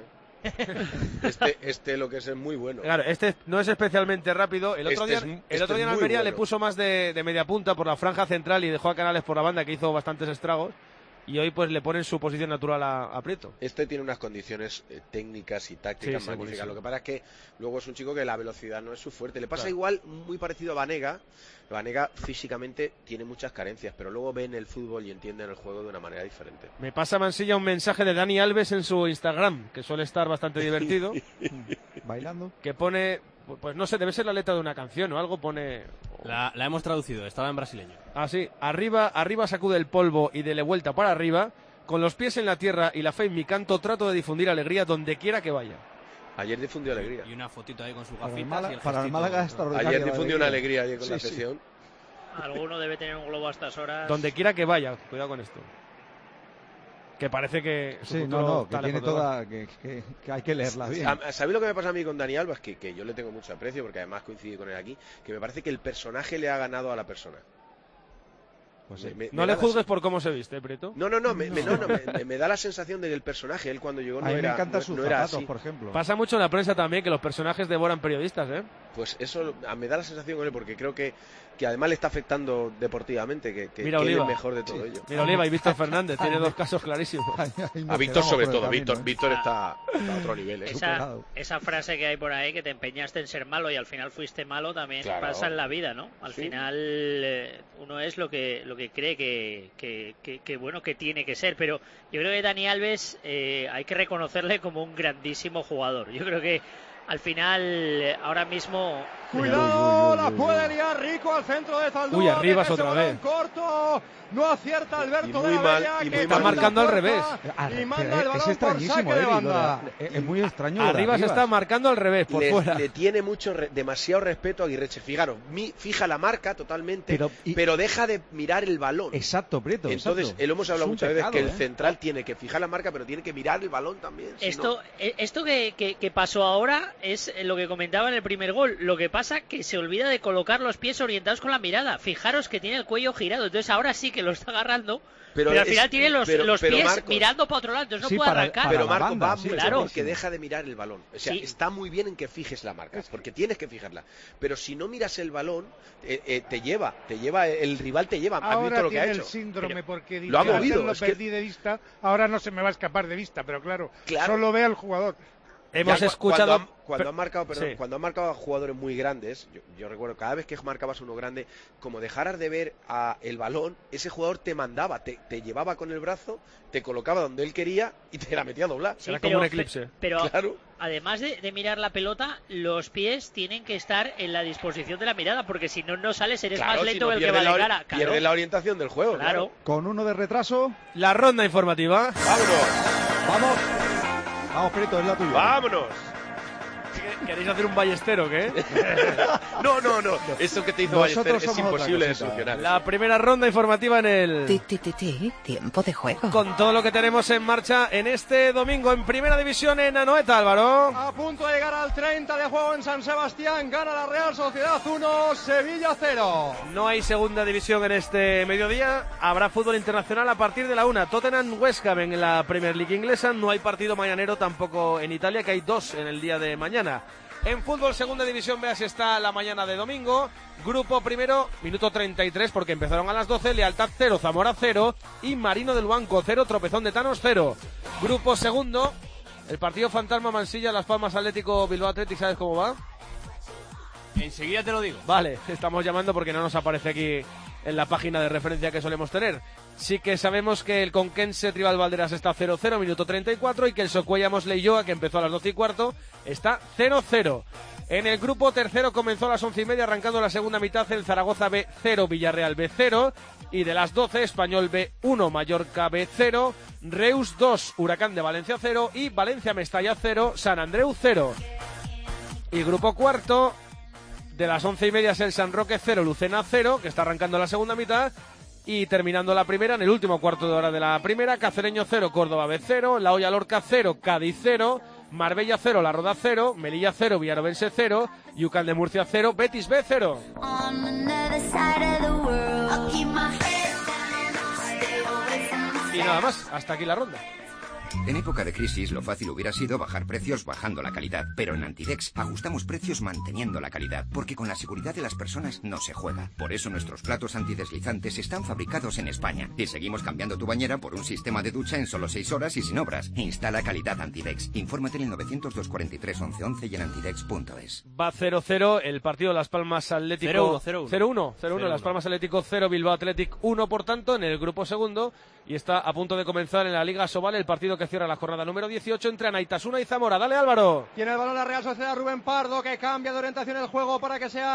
Speaker 11: lo que es muy bueno.
Speaker 3: Claro, este no es especialmente rápido. El otro día en Almería le puso más de media punta por la franja central y dejó a Canales por la banda, que hizo bastantes estragos. Y hoy pues le ponen su posición natural a Prieto.
Speaker 11: Tiene unas condiciones técnicas y tácticas magníficas. Lo que pasa es que luego es un chico que la velocidad no es su fuerte. Le pasa igual, muy parecido a Banega. Banega físicamente tiene muchas carencias, pero luego ven el fútbol y entienden el juego de una manera diferente.
Speaker 3: Me pasa Mansilla un mensaje de Dani Alves en su Instagram, que suele estar bastante divertido.
Speaker 12: Bailando.
Speaker 3: Que pone, pues no sé, debe ser la letra de una canción o algo, pone...
Speaker 10: La hemos traducido, estaba en brasileño.
Speaker 3: Ah, sí, arriba sacude el polvo y dele vuelta para arriba, Con los pies en la tierra y la fe en mi canto, trato de difundir alegría donde quiera que vaya.
Speaker 11: Ayer difundió alegría.
Speaker 10: Y una fotito ahí con sus
Speaker 12: Para el
Speaker 10: gafitas.
Speaker 12: Para el Málaga extraordinario.
Speaker 11: Ayer difundió una alegría ayer con la sesión.
Speaker 20: Alguno debe tener un globo a estas horas.
Speaker 3: Donde quiera que vaya, cuidado con esto. Que parece que...
Speaker 12: Sí, no, que tiene toda... Que hay que leerla bien.
Speaker 11: ¿Sabéis lo que me pasa a mí con Dani Alba? Que yo le tengo mucho aprecio, porque además coincidí con él aquí, que me parece que el personaje le ha ganado a la persona.
Speaker 12: Pues
Speaker 3: no le juzgues por cómo se viste, Prieto.
Speaker 11: No, me da la sensación de que el personaje, él cuando llegó no
Speaker 12: a mí
Speaker 11: era,
Speaker 12: me encantan sus
Speaker 11: no era
Speaker 12: zapatos,
Speaker 11: así.
Speaker 12: por ejemplo.
Speaker 3: Pasa mucho en la prensa también que los personajes devoran periodistas, ¿eh?
Speaker 11: Pues eso me da la sensación con él, porque creo que además le está afectando deportivamente, que
Speaker 3: Mira,
Speaker 11: él
Speaker 3: Oliva.
Speaker 11: es mejor de todo ello.
Speaker 3: Mira, Oliva y Víctor Fernández, tiene dos casos clarísimos.
Speaker 11: A Víctor sobre todo, Víctor está a otro nivel.
Speaker 20: Esa frase que hay por ahí, que te empeñaste en ser malo y al final fuiste malo, también pasa en la vida, ¿no? Al final uno es lo que cree que bueno, que tiene que ser, pero yo creo que Dani Alves hay que reconocerle como un grandísimo jugador. Yo creo que al final, ahora mismo...
Speaker 4: ¡Cuidado! La puede liar Rico al centro de Zaldúa.
Speaker 3: Uy, Arribas otra vez.
Speaker 4: Corto. No acierta Alberto de la Bella.
Speaker 3: Que está marcando al revés.
Speaker 4: Y manda el balón
Speaker 12: es
Speaker 4: por
Speaker 12: extrañísimo,
Speaker 4: saque de banda.
Speaker 12: Es muy extraño.
Speaker 3: Arribas está marcando al revés, por fuera.
Speaker 11: Le tiene demasiado respeto a Aguirreche. Fijaros, fija la marca totalmente, pero deja de mirar el balón.
Speaker 12: Exacto, Prieto.
Speaker 11: Entonces, lo hemos hablado muchas veces, que el central tiene que fijar la marca, pero tiene que mirar el balón también.
Speaker 20: Esto que pasó ahora es lo que comentaba en el primer gol. Lo que pasa que se olvida de colocar los pies orientados con la mirada. Fijaros que tiene el cuello girado. Entonces ahora sí que lo está agarrando, pero al final tiene los pies
Speaker 11: Marcos,
Speaker 20: mirando para otro lado. Entonces no puede arrancar.
Speaker 11: Pero Marcos va
Speaker 20: muy
Speaker 11: claro porque deja de mirar el balón. O sea, está muy bien en que fijes la marca, porque tienes que fijarla. Pero si no miras el balón, te lleva, el rival te lleva.
Speaker 8: Ahora
Speaker 11: ¿Has visto lo que ha
Speaker 8: tiene
Speaker 11: hecho?
Speaker 8: el síndrome, porque
Speaker 11: lo ha movido.
Speaker 8: Lo perdí de vista, ahora no se me va a escapar de vista, pero claro. Solo ve al jugador.
Speaker 3: Hemos escuchado...
Speaker 11: Cuando han marcado a jugadores muy grandes, yo recuerdo, cada vez que marcabas uno grande, como dejaras de ver el balón, ese jugador te mandaba, te llevaba con el brazo, te colocaba donde él quería y te la metía a doblar.
Speaker 20: Era
Speaker 3: como un eclipse.
Speaker 20: Pero
Speaker 11: claro.
Speaker 20: Además de mirar la pelota, los pies tienen que estar en la disposición de la mirada, porque si no, no sales, eres más lento que el que va de cara.
Speaker 11: Pierde la orientación del juego.
Speaker 20: Claro.
Speaker 12: Con uno de retraso.
Speaker 3: La ronda informativa.
Speaker 11: ¡Vámonos!
Speaker 12: Vamos, Prieto, es la tuya.
Speaker 11: ¡Vámonos!
Speaker 3: ¿Queréis hacer un Ballester o qué?
Speaker 11: No. Eso que te hizo Ballester es imposible de solucionar.
Speaker 3: La primera ronda informativa en el...
Speaker 21: Tiempo de juego.
Speaker 3: Con todo lo que tenemos en marcha en este domingo en Primera División en Anoeta, Álvaro.
Speaker 4: A punto de llegar al 30 de juego en San Sebastián. Gana la Real Sociedad 1, Sevilla 0.
Speaker 3: No hay Segunda División en este mediodía. Habrá fútbol internacional a partir de la 1. Tottenham West Ham en la Premier League inglesa. No hay partido mañanero tampoco en Italia, que hay 2 en el día de mañana. En fútbol Segunda División, vea si está la mañana de domingo. Grupo primero, minuto 33, porque empezaron a las 12. Lealtad 0, Zamora 0 y Marino del Banco 0, Tropezón de Tanos 0. Grupo segundo, el partido fantasma Mansilla, Las Palmas Atlético, Bilbao Athletic, ¿sabes cómo va?
Speaker 10: Enseguida te lo digo.
Speaker 3: Vale, estamos llamando porque no nos aparece aquí en la página de referencia que solemos tener. Sí que sabemos que el Conquense Tribal Valderas está 0-0, minuto 34, y que el Socuellamos Leioa, que empezó a las 12:15, está 0-0. En el grupo tercero comenzó a las 11:30, arrancando la segunda mitad, el Zaragoza B 0, Villarreal B 0, y de las 12, Español B 1, Mallorca B 0, Reus 2, Huracán de Valencia 0, y Valencia Mestalla 0, San Andreu 0. Y grupo cuarto, de las 11:30 es el San Roque 0, Lucena 0, que está arrancando la segunda mitad. Y terminando la primera, en el último cuarto de hora de la primera, Cacereño 0, Córdoba B 0, La Hoya Lorca 0, Cádiz 0, Marbella 0, La Roda 0, Melilla 0, Villanovense 0, Yucán de Murcia 0, Betis B 0. Y nada más, hasta aquí la ronda.
Speaker 22: En época de crisis, lo fácil hubiera sido bajar precios bajando la calidad. Pero en Antidex ajustamos precios manteniendo la calidad, porque con la seguridad de las personas no se juega. Por eso nuestros platos antideslizantes están fabricados en España. Y seguimos cambiando tu bañera por un sistema de ducha en solo 6 horas y sin obras. Instala calidad Antidex. Infórmate en el 900-243-1111 y en antidex.es.
Speaker 3: Va 0-0 el partido Las Palmas Atlético... 0-1. Las Palmas Atlético 0, Bilbao Athletic 1, por tanto, en el grupo segundo. Y está a punto de comenzar en la Liga Sobal el partido que cierra la jornada número 18 entre Anaitasuna y Zamora. Dale, Álvaro.
Speaker 4: Tiene el balón la Real Sociedad, Rubén Pardo, que cambia de orientación el juego para que sea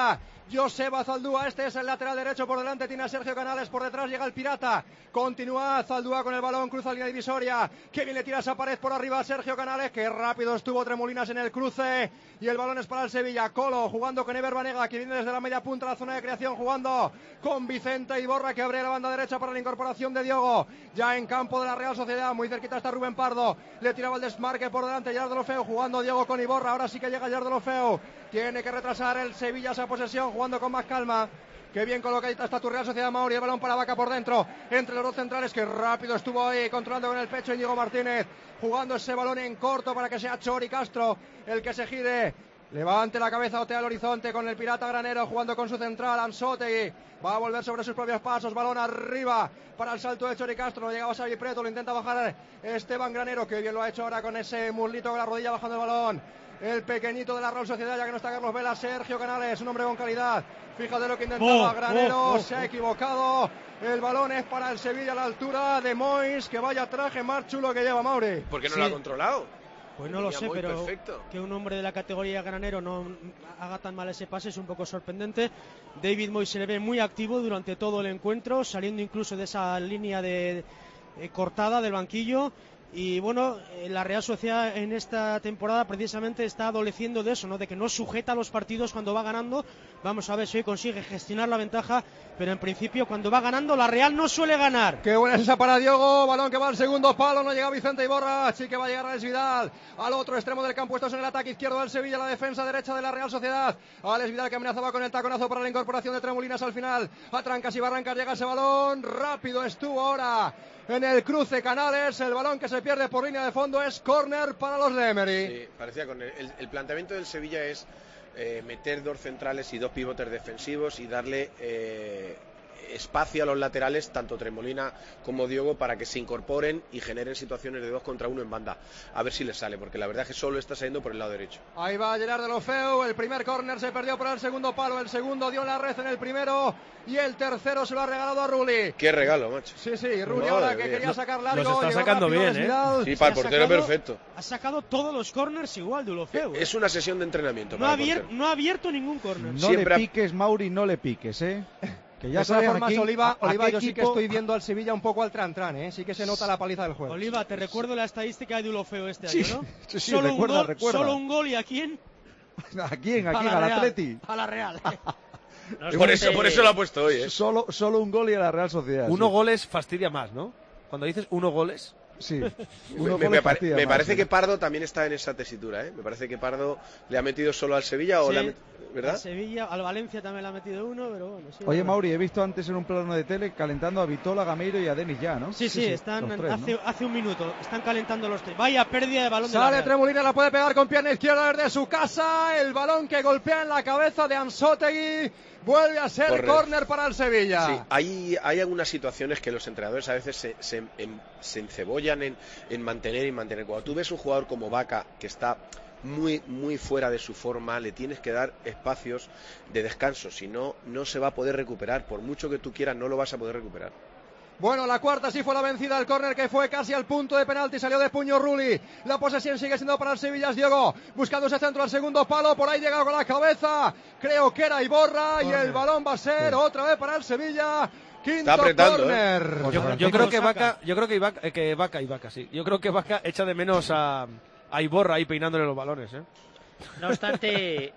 Speaker 4: Joseba Zaldúa, este es el lateral derecho, por delante tiene a Sergio Canales, por detrás llega el Pirata, continúa Zaldúa con el balón, cruza línea divisoria, que bien le tira esa pared por arriba a Sergio Canales, que rápido estuvo Tremolinas en el cruce, y el balón es para el Sevilla. Colo jugando con Ever Banega, que viene desde la media punta a la zona de creación, jugando con Vicente Iborra, que abre la banda derecha para la incorporación de Diogo, ya en campo de la Real Sociedad, muy cerquita está Rubén Pardo, le tiraba el desmarque por delante Gerard Deulofeu, jugando Diogo con Iborra, ahora sí que llega Gerard Deulofeu, tiene que retrasar el Sevilla esa posesión, jugando con más calma. Qué bien colocadita está tu Real Sociedad, Mauri. El balón para Vaca por dentro, entre los dos centrales, que rápido estuvo ahí, controlando con el pecho Íñigo Martínez, jugando ese balón en corto para que sea Chori Castro el que se gire. Levante la cabeza, otea al horizonte con el Pirata Granero, jugando con su central, Anzotegui. Va a volver sobre sus propios pasos, balón arriba para el salto de Chori Castro. No llegaba Xavi Preto, lo intenta bajar Esteban Granero, que bien lo ha hecho ahora con ese muslito con la rodilla bajando el balón. El pequeñito de la Real Sociedad, ya que no está Carlos Vela, Sergio Canales, un hombre con calidad. Fíjate lo que intentaba Granero, se ha equivocado. El balón es para el Sevilla a la altura de Mois, que vaya traje más chulo que lleva, Mauri.
Speaker 11: ¿Por qué no lo ha controlado?
Speaker 9: Pues no lo sé, pero
Speaker 11: perfecto.
Speaker 9: Que un hombre de la categoría Granero no haga tan mal ese pase es un poco sorprendente. David Mois se le ve muy activo durante todo el encuentro, saliendo incluso de esa línea de cortada del banquillo. Y bueno, la Real Sociedad en esta temporada precisamente está adoleciendo de eso, ¿no? De que no sujeta los partidos cuando va ganando. Vamos a ver si hoy consigue gestionar la ventaja, pero en principio cuando va ganando la Real no suele ganar.
Speaker 4: Qué buena es esa para Diogo, balón que va al segundo palo, no llega Vicente Iborra, sí que va a llegar Alex Vidal al otro extremo del campo, estos en el ataque izquierdo del Sevilla, la defensa derecha de la Real Sociedad. Alex Vidal que amenazaba con el taconazo para la incorporación de Tremolinas al final, a trancas y barrancas llega ese balón, rápido estuvo ahora en el cruce Canales, el balón que se pierde por línea de fondo es córner para los de Emery.
Speaker 11: Sí, parecía con el planteamiento del Sevilla es meter dos centrales y dos pivotes defensivos y darle espacio a los laterales, tanto Tremolina como Diogo, para que se incorporen y generen situaciones de 2 contra 1 en banda. A ver si les sale, porque la verdad es que solo está saliendo por el lado derecho.
Speaker 4: Ahí va Gerard Deulofeu, el primer córner se perdió por el segundo palo, el segundo dio en la red en el primero y el tercero se lo ha regalado a Rulli.
Speaker 11: Qué regalo, macho.
Speaker 4: Sí, Rulli ahora que quería sacar largo.
Speaker 3: Los está sacando bien,
Speaker 11: Sí, para el portero perfecto.
Speaker 9: Ha sacado todos los corners igual Deulofeu.
Speaker 11: Es una sesión de entrenamiento.
Speaker 9: No ha abierto ningún córner.
Speaker 12: No le piques, Mauri, no le piques, Que ya sabes,
Speaker 4: aquí, Oliva, yo
Speaker 12: equipo...
Speaker 4: sí que estoy viendo al Sevilla un poco al tran-tran, sí que se nota la paliza del juego.
Speaker 9: Oliva, te recuerdo la estadística de Deulofeu este año, ¿no?
Speaker 12: Sí,
Speaker 9: solo
Speaker 12: recuerda.
Speaker 9: Solo un gol, ¿y a quién?
Speaker 12: ¿A quién? ¿Al Atleti?
Speaker 9: A la Real.
Speaker 11: Por eso lo ha puesto hoy,
Speaker 12: Solo un gol y a la Real Sociedad.
Speaker 3: Uno goles fastidia más, ¿no? Cuando dices uno goles...
Speaker 12: Sí.
Speaker 11: Me parece que Pardo también está en esa tesitura, Me parece que Pardo le ha metido solo al Sevilla o ¿verdad?
Speaker 9: Al Sevilla, al Valencia también le ha metido uno, pero bueno. Sí,
Speaker 12: Oye, Mauri, he visto antes en un plano de tele calentando a Vitola, Gameiro y a Denis ya, ¿no?
Speaker 9: Sí, están hace un minuto, están calentando los tres. Vaya pérdida de balón de
Speaker 4: Sale Tremolina, la puede pegar con pierna izquierda desde su casa, el balón que golpea en la cabeza de Anzotegui. Vuelve a ser córner para el Sevilla.
Speaker 11: Sí, hay algunas situaciones que los entrenadores a veces se encebollan en mantener y mantener. Cuando tú ves un jugador como Vaca, que está muy fuera de su forma, le tienes que dar espacios de descanso, si no, no se va a poder recuperar. Por mucho que tú quieras, no lo vas a poder recuperar.
Speaker 4: Bueno, la cuarta sí fue la vencida, el córner que fue casi al punto de penalti, salió de puño Rulli. La posesión sigue siendo para el Sevilla, Diogo, buscando ese centro al segundo palo, por ahí llega con la cabeza, creo que era Iborra, y el balón va a ser otra vez para el Sevilla. Quinto córner.
Speaker 3: Yo creo que Vaca, sí. Yo creo que Vaca echa de menos a Iborra ahí peinándole los balones,
Speaker 20: No obstante,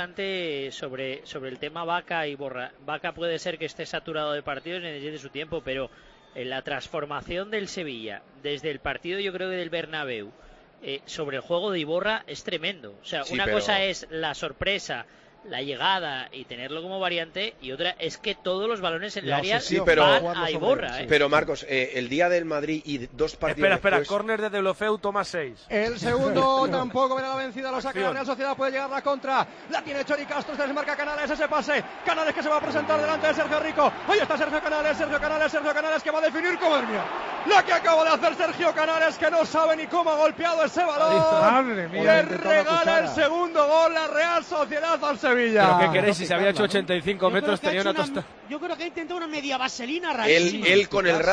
Speaker 20: sobre el tema Vaca y Iborra, Vaca puede ser que esté saturado de partidos y necesite su tiempo, pero en la transformación del Sevilla desde el partido, yo creo que del Bernabéu, sobre el juego de Iborra es tremendo. O sea, cosa es la sorpresa, la llegada y tenerlo como variante, y otra es que todos los balones en el área van a Iborra.
Speaker 11: Pero Marcos, el día del Madrid y dos partidos
Speaker 3: Espera, córner de Deulofeu, toma 6.
Speaker 4: El segundo tampoco verá la vencida, lo saca la Real Sociedad, puede llegar la contra, la tiene Chori Castro, se desmarca Canales, ese pase, Canales que se va a presentar delante de Sergio Rico, ahí está Sergio Canales que va a definir, como madre mía. La que acaba de hacer Sergio Canales, que no sabe ni cómo ha golpeado ese balón.
Speaker 8: Madre mía.
Speaker 4: Le regala el segundo gol la Real Sociedad al Sevilla.
Speaker 3: ¿Pero qué queréis? Si se había hecho 85 metros, tenía una tostada.
Speaker 9: Yo creo que ha intentado una media vaselina rarísima.
Speaker 11: Él con el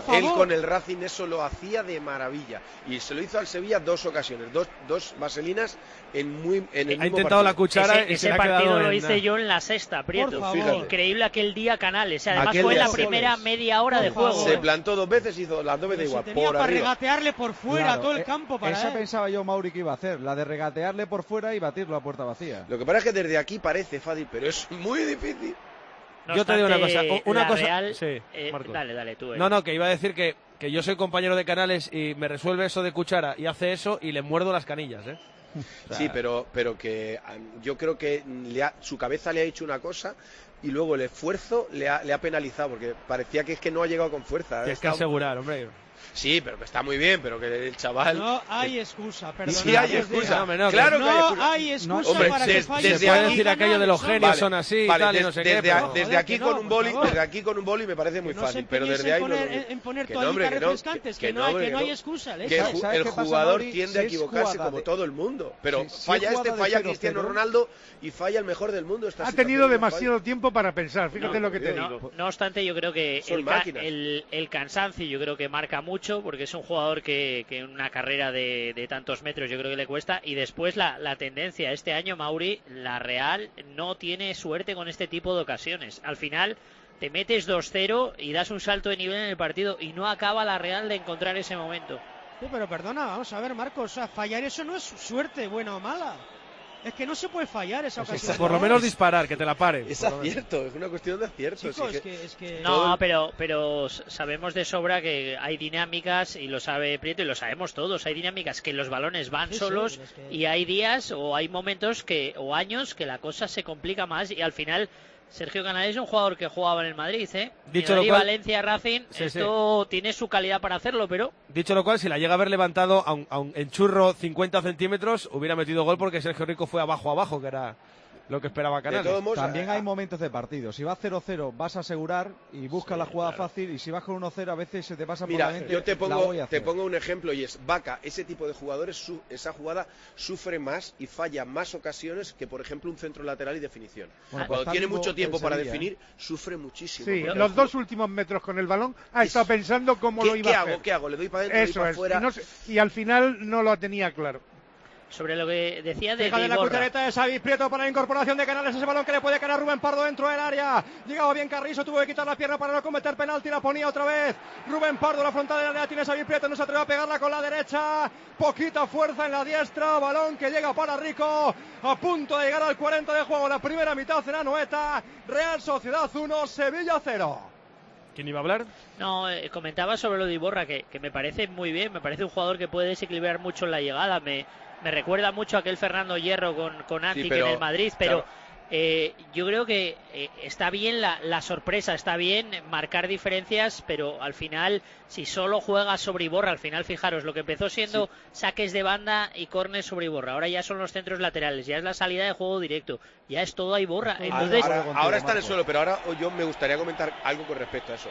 Speaker 11: Racing eso lo hacía de maravilla. Y se lo hizo al Sevilla 2 ocasiones. Dos vaselinas en el mismo partido.
Speaker 3: Ha intentado la cuchara y se
Speaker 20: ese
Speaker 3: ha
Speaker 20: partido
Speaker 3: quedado
Speaker 20: lo hice yo en la sexta, Prieto. Increíble aquel día Canales. Además fue la primera media hora de juego.
Speaker 11: Se plantó 2 veces y hizo las 2 veces igual.
Speaker 9: Tenía para regatearle por fuera todo el campo para
Speaker 12: esa
Speaker 9: él.
Speaker 12: pensaba yo, Mauri, que iba a hacer. La de regatearle por fuera y batirlo a puerta vacía.
Speaker 11: Lo que pasa es que desde aquí parece fácil, pero es muy difícil.
Speaker 3: Yo te digo una cosa.
Speaker 20: Real,
Speaker 3: sí,
Speaker 20: dale tú.
Speaker 3: No, que iba a decir que yo soy compañero de Canales y me resuelve eso de cuchara y hace eso y le muerdo las canillas, ¿eh?
Speaker 11: O sea, sí, pero que yo creo que su cabeza le ha hecho una cosa y luego el esfuerzo le ha penalizado, porque parecía que es que no ha llegado con fuerza.
Speaker 3: Tienes que asegurar, hombre.
Speaker 11: Sí, pero que está muy bien, pero que el chaval...
Speaker 9: No hay excusa, perdón.
Speaker 11: Sí hay excusa,
Speaker 9: claro
Speaker 11: que
Speaker 9: hay excusa
Speaker 11: hombre,
Speaker 9: para que falle.
Speaker 3: Se puede decir aquello de los genios son así y tal y no sé qué.
Speaker 11: Desde aquí con un boli me parece muy fácil, pero desde ahí
Speaker 9: en poner toallitas refrescantes, que no hay excusa.
Speaker 11: Que el jugador tiende a equivocarse como todo el mundo, pero falla Cristiano Ronaldo y falla el mejor del mundo.
Speaker 8: Ha tenido demasiado tiempo para pensar, fíjate lo que te digo.
Speaker 20: No obstante, yo creo que el cansancio yo creo que marca mucho, porque es un jugador que en una carrera de tantos metros yo creo que le cuesta. Y después la tendencia este año, Mauri, la Real no tiene suerte con este tipo de ocasiones. Al final te metes 2-0 y das un salto de nivel en el partido y no acaba la Real de encontrar ese momento.
Speaker 9: Sí, pero perdona, vamos a ver, Marcos, o sea, fallar eso no es suerte, buena o mala. Es que no se puede fallar esa ocasión.
Speaker 3: Por lo menos disparar, que te la paren.
Speaker 11: Es acierto, es una cuestión de acierto.
Speaker 9: Chicos, es que...
Speaker 20: No, pero sabemos de sobra que hay dinámicas, y lo sabe Prieto y lo sabemos todos, hay dinámicas que los balones van solos y hay días o hay momentos o años que la cosa se complica más y al final... Sergio Canales es un jugador que jugaba en el Madrid, ¿eh?
Speaker 3: Dicho lo cual,
Speaker 20: Valencia, Racing, esto tiene su calidad para hacerlo, pero...
Speaker 3: Dicho lo cual, si la llega a haber levantado a un enchurro 50 centímetros, hubiera metido gol porque Sergio Rico fue abajo, que era lo que esperaba Canales.
Speaker 12: También hay momentos de partido. Si vas 0-0 vas a asegurar y buscas la jugada fácil, y si vas con 1-0 a veces se te pasa por la mente.
Speaker 11: Yo te pongo un ejemplo y es Vaca. Ese tipo de jugadores, esa jugada sufre más y falla más ocasiones que, por ejemplo, un centro lateral y definición. Cuando tiene mucho tiempo para definir, sufre muchísimo.
Speaker 8: Sí, los 2 últimos metros con el balón ha estado pensando cómo lo iba a hacer.
Speaker 11: ¿Qué hago? ¿Le doy para adentro?
Speaker 8: Eso
Speaker 11: ¿Le doy para afuera?
Speaker 8: Y al final no lo tenía claro.
Speaker 20: Sobre lo que decía de
Speaker 4: Deja de la cuchareta de Xavi Prieto para la incorporación de Canales, ese balón que le puede ganar Rubén Pardo dentro del área. Llegaba bien Carrizo, tuvo que quitar la pierna para no cometer penalti, la ponía otra vez Rubén Pardo, la frontal del área tiene Xavi Prieto, no se atreve a pegarla con la derecha, poquita fuerza en la diestra, balón que llega para Rico, a punto de llegar al 40 de juego, la primera mitad en Anoeta, Real Sociedad 1, Sevilla 0.
Speaker 3: ¿Quién iba a hablar?
Speaker 20: No, comentaba sobre lo de Iborra, que me parece muy bien, me parece un jugador que puede desequilibrar mucho en la llegada, me recuerda mucho a aquel Fernando Hierro con Antic en el Madrid, pero yo creo que está bien la sorpresa, está bien marcar diferencias, pero al final, si solo juegas sobre Iborra, al final, fijaros, lo que empezó siendo saques de banda y córner sobre Iborra, ahora ya son los centros laterales, ya es la salida de juego directo, ya es todo a Iborra. Entonces,
Speaker 11: ahora está en el suelo, pero ahora yo me gustaría comentar algo con respecto a eso.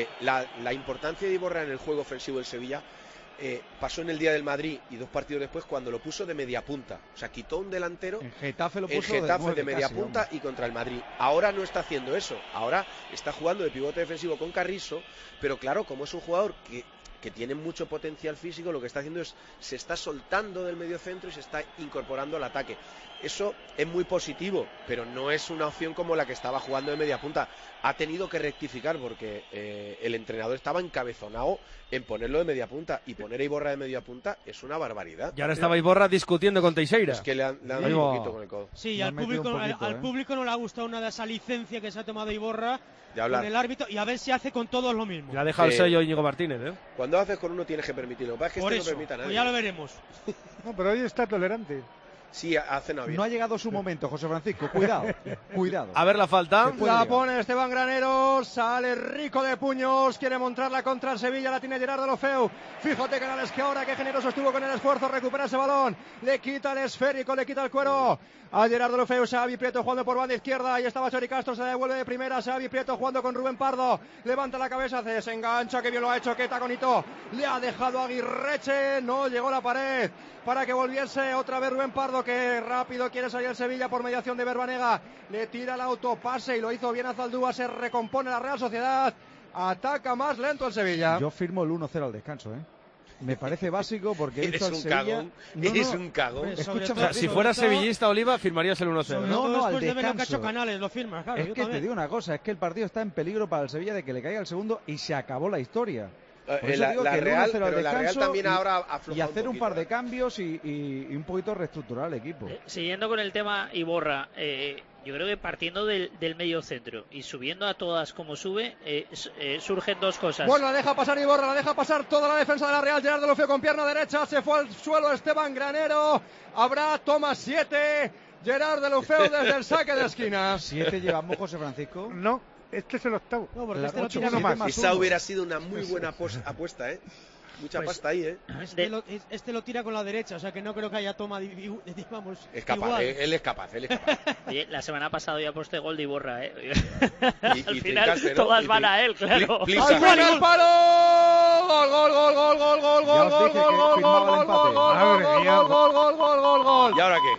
Speaker 11: La importancia de Iborra en el juego ofensivo del Sevilla pasó en el día del Madrid y 2 partidos después cuando lo puso de media punta. O sea, quitó un delantero
Speaker 12: en Getafe, lo puso
Speaker 11: de media punta y contra el Madrid. Ahora no está haciendo eso. Ahora está jugando de pivote defensivo con Carrizo, pero claro, como es un jugador que tiene mucho potencial físico, lo que está haciendo es se está soltando del mediocentro y se está incorporando al ataque. Eso es muy positivo, pero no es una opción como la que estaba jugando de media punta. Ha tenido que rectificar porque el entrenador estaba encabezonado en ponerlo de media punta, y poner a Iborra de media punta es una barbaridad.
Speaker 3: Y ahora estaba Iborra discutiendo con Teixeira.
Speaker 11: Es que le han dado un poquito con el codo.
Speaker 9: Sí, y al público no le ha gustado nada esa licencia que se ha tomado Iborra con el árbitro, y a ver si hace con todos lo mismo.
Speaker 3: Ya ha dejado el sello Íñigo Martínez, ¿eh?
Speaker 11: Cuando haces con uno tienes que permitirlo. Lo que pasa es que
Speaker 9: por
Speaker 11: este
Speaker 9: eso,
Speaker 11: no permite a nadie.
Speaker 9: Pues ya lo veremos.
Speaker 8: No, pero hoy está tolerante.
Speaker 11: Sí, ha cenado bien.
Speaker 12: No ha llegado su momento, José Francisco. Cuidado, cuidado.
Speaker 3: A ver la falta.
Speaker 4: La pone Esteban Granero, sale rico de puños, quiere montarla contra el Sevilla, la tiene Gerard Deulofeu. Fíjate, Canales, que ahora qué generoso estuvo con el esfuerzo, recupera ese balón, le quita el esférico, le quita el cuero a Gerard Deulofeu. Xavi Prieto jugando por banda izquierda, ahí estaba Chori Castro, se devuelve de primera. Xavi Prieto jugando con Rubén Pardo, levanta la cabeza, se desengancha, que bien lo ha hecho, que taconito, le ha dejado a Aguirreche, no llegó a la pared para que volviese otra vez Rubén Pardo, que rápido quiere salir el Sevilla por mediación de Verbanega, le tira el autopase y lo hizo bien a Zaldúa, se recompone la Real Sociedad, ataca más lento el Sevilla.
Speaker 12: Yo firmo el 1-0 al descanso, Me parece básico porque
Speaker 11: eres un cagón. Eres un cagón.
Speaker 12: Escucha,
Speaker 3: o sea, si fuera sevillista, Oliva, firmarías el 1-0.
Speaker 9: No,
Speaker 12: al
Speaker 9: después de ver lo que ha
Speaker 12: descanso.
Speaker 9: hecho Canales, lo firmas, claro.
Speaker 12: Es que te digo una cosa, es que el partido está en peligro para el Sevilla de que le caiga el segundo y se acabó la historia. Por eso digo que el 1-0 al
Speaker 11: la Real
Speaker 12: descanso
Speaker 11: también ahora afloja
Speaker 12: y hacer un par de
Speaker 11: poquito,
Speaker 12: cambios y un poquito reestructurar el equipo.
Speaker 20: Siguiendo con el tema Iborra, yo creo que partiendo del medio centro y subiendo a todas como sube, surgen dos cosas.
Speaker 4: Bueno, la deja pasar Iborra, la deja pasar toda la defensa de la Real. Gerard Deulofeu con pierna derecha, se fue al suelo Esteban Granero. Habrá toma 7. Gerard Deulofeu desde el saque de esquina.
Speaker 12: 7 llevamos, José Francisco.
Speaker 8: No, este es el octavo.
Speaker 9: No, porque
Speaker 12: Claro,
Speaker 9: este lo
Speaker 12: ocho,
Speaker 9: tira
Speaker 12: siete
Speaker 9: más.
Speaker 11: Esa hubiera sido una muy buena apuesta, Mucha
Speaker 20: Pues,
Speaker 11: pasta ahí,
Speaker 9: Este lo tira con la derecha, o sea que no creo que haya toma, digamos,
Speaker 11: Es capaz,
Speaker 9: igual.
Speaker 11: él es capaz.
Speaker 20: Oye, la semana pasada ya posté gol de Iborra, Al
Speaker 11: Y
Speaker 20: final
Speaker 11: trincaste, ¿no?
Speaker 20: todas
Speaker 11: Y
Speaker 20: van a él, claro.
Speaker 11: Plisa.
Speaker 4: ¡Al primer palo! ¡Gol, gol, gol, gol, gol, gol,
Speaker 12: Ya os
Speaker 4: gol,
Speaker 12: dije que
Speaker 4: gol, gol,
Speaker 12: firmaba el
Speaker 4: gol,
Speaker 12: empate.
Speaker 4: gol, gol,
Speaker 8: Madre
Speaker 4: gol,
Speaker 8: mía.
Speaker 4: gol, gol, gol, gol, gol, gol!
Speaker 11: ¿Y ahora qué?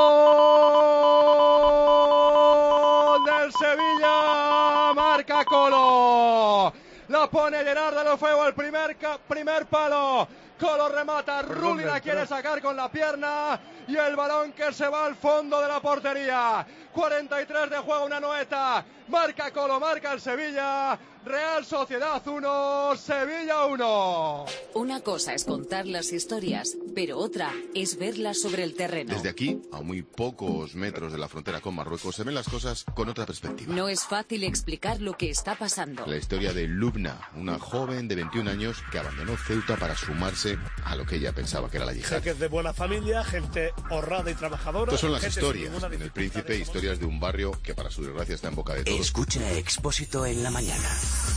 Speaker 4: ¡Gol del Sevilla! Marca Colo. La pone Gerard Deulofeu al primer palo. Colo remata, Rulli la quiere sacar con la pierna y el balón que se va al fondo de la portería. 43 de juego, una noeta. Marca Colo, marca el Sevilla. Real Sociedad 1, Sevilla 1.
Speaker 13: Una cosa es contar las historias, pero otra es verlas sobre el terreno.
Speaker 17: Desde aquí, a muy pocos metros de la frontera con Marruecos, se ven las cosas con otra perspectiva.
Speaker 13: No es fácil explicar lo que está pasando.
Speaker 17: La historia de Lubna, una joven de 21 años que abandonó Ceuta para sumarse a lo que ella pensaba que era la yihad.
Speaker 16: Que es de buena familia, gente honrada y trabajadora.
Speaker 17: Estas son las
Speaker 16: gente
Speaker 17: historias
Speaker 16: sin ninguna
Speaker 17: en El Príncipe, historias de un barrio que para su desgracia está en boca de todos.
Speaker 1: Escucha a Expósito en la mañana.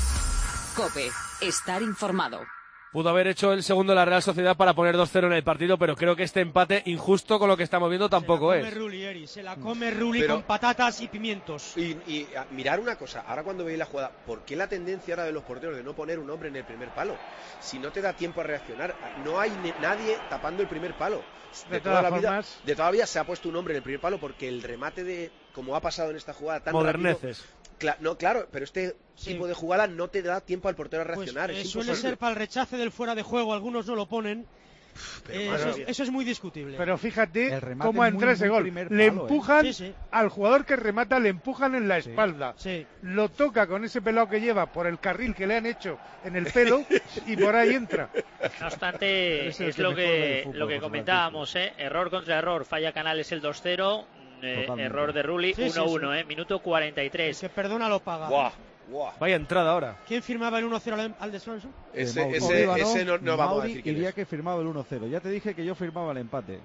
Speaker 13: COPE, estar informado.
Speaker 3: Pudo haber hecho el segundo la Real Sociedad para poner 2-0 en el partido, pero creo que este empate, injusto con lo que estamos viendo, tampoco es.
Speaker 9: Se la come Rulli
Speaker 11: Pero-
Speaker 9: con patatas y pimientos.
Speaker 11: Y mirar una cosa, ahora cuando veis la jugada, ¿por qué la tendencia ahora de los porteros de no poner un hombre en el primer palo? Si no te da tiempo a reaccionar, no hay nadie tapando el primer palo.
Speaker 8: De
Speaker 11: toda
Speaker 8: todas
Speaker 11: la vida,
Speaker 8: formas-
Speaker 11: de toda la vida se ha puesto un hombre en el primer palo porque el remate de, como ha pasado en esta jugada tan
Speaker 3: Moderneces.
Speaker 11: rápido, no, claro, pero este tipo de jugada no te da tiempo al portero a
Speaker 9: Pues,
Speaker 11: reaccionar. es
Speaker 9: suele
Speaker 11: imposible.
Speaker 9: ser para el rechace del fuera de juego, algunos no lo ponen.
Speaker 11: Pero
Speaker 9: Eso es muy discutible.
Speaker 8: Pero fíjate
Speaker 12: El remate
Speaker 8: cómo entra
Speaker 12: muy,
Speaker 8: ese
Speaker 12: muy
Speaker 8: gol.
Speaker 12: primer
Speaker 8: Le
Speaker 12: palo,
Speaker 8: empujan
Speaker 9: Sí, sí.
Speaker 8: al jugador que remata, le empujan en la espalda.
Speaker 9: Sí.
Speaker 8: Lo toca con ese pelado que lleva por el carril que le han hecho en el pelo y por ahí entra.
Speaker 20: No obstante,
Speaker 8: Es el
Speaker 20: es
Speaker 8: que
Speaker 20: lo
Speaker 8: mejor ve el
Speaker 20: que,
Speaker 8: fútbol,
Speaker 20: lo que
Speaker 8: José
Speaker 20: comentábamos, error contra error, falla Canales el 2-0,
Speaker 12: Totalmente.
Speaker 20: error de Rulli,
Speaker 9: Sí, sí,
Speaker 20: 1-1,
Speaker 9: sí.
Speaker 20: minuto 43.
Speaker 9: Que perdona lo paga.
Speaker 11: Guau, guau.
Speaker 3: Vaya entrada ahora.
Speaker 9: ¿Quién firmaba el 1-0 al descanso?
Speaker 11: Ese
Speaker 12: Mauri.
Speaker 11: no vamos a
Speaker 12: Mauri
Speaker 11: decir quién
Speaker 12: diría
Speaker 11: es.
Speaker 12: que firmaba el 1-0. Ya te dije que yo firmaba el empate.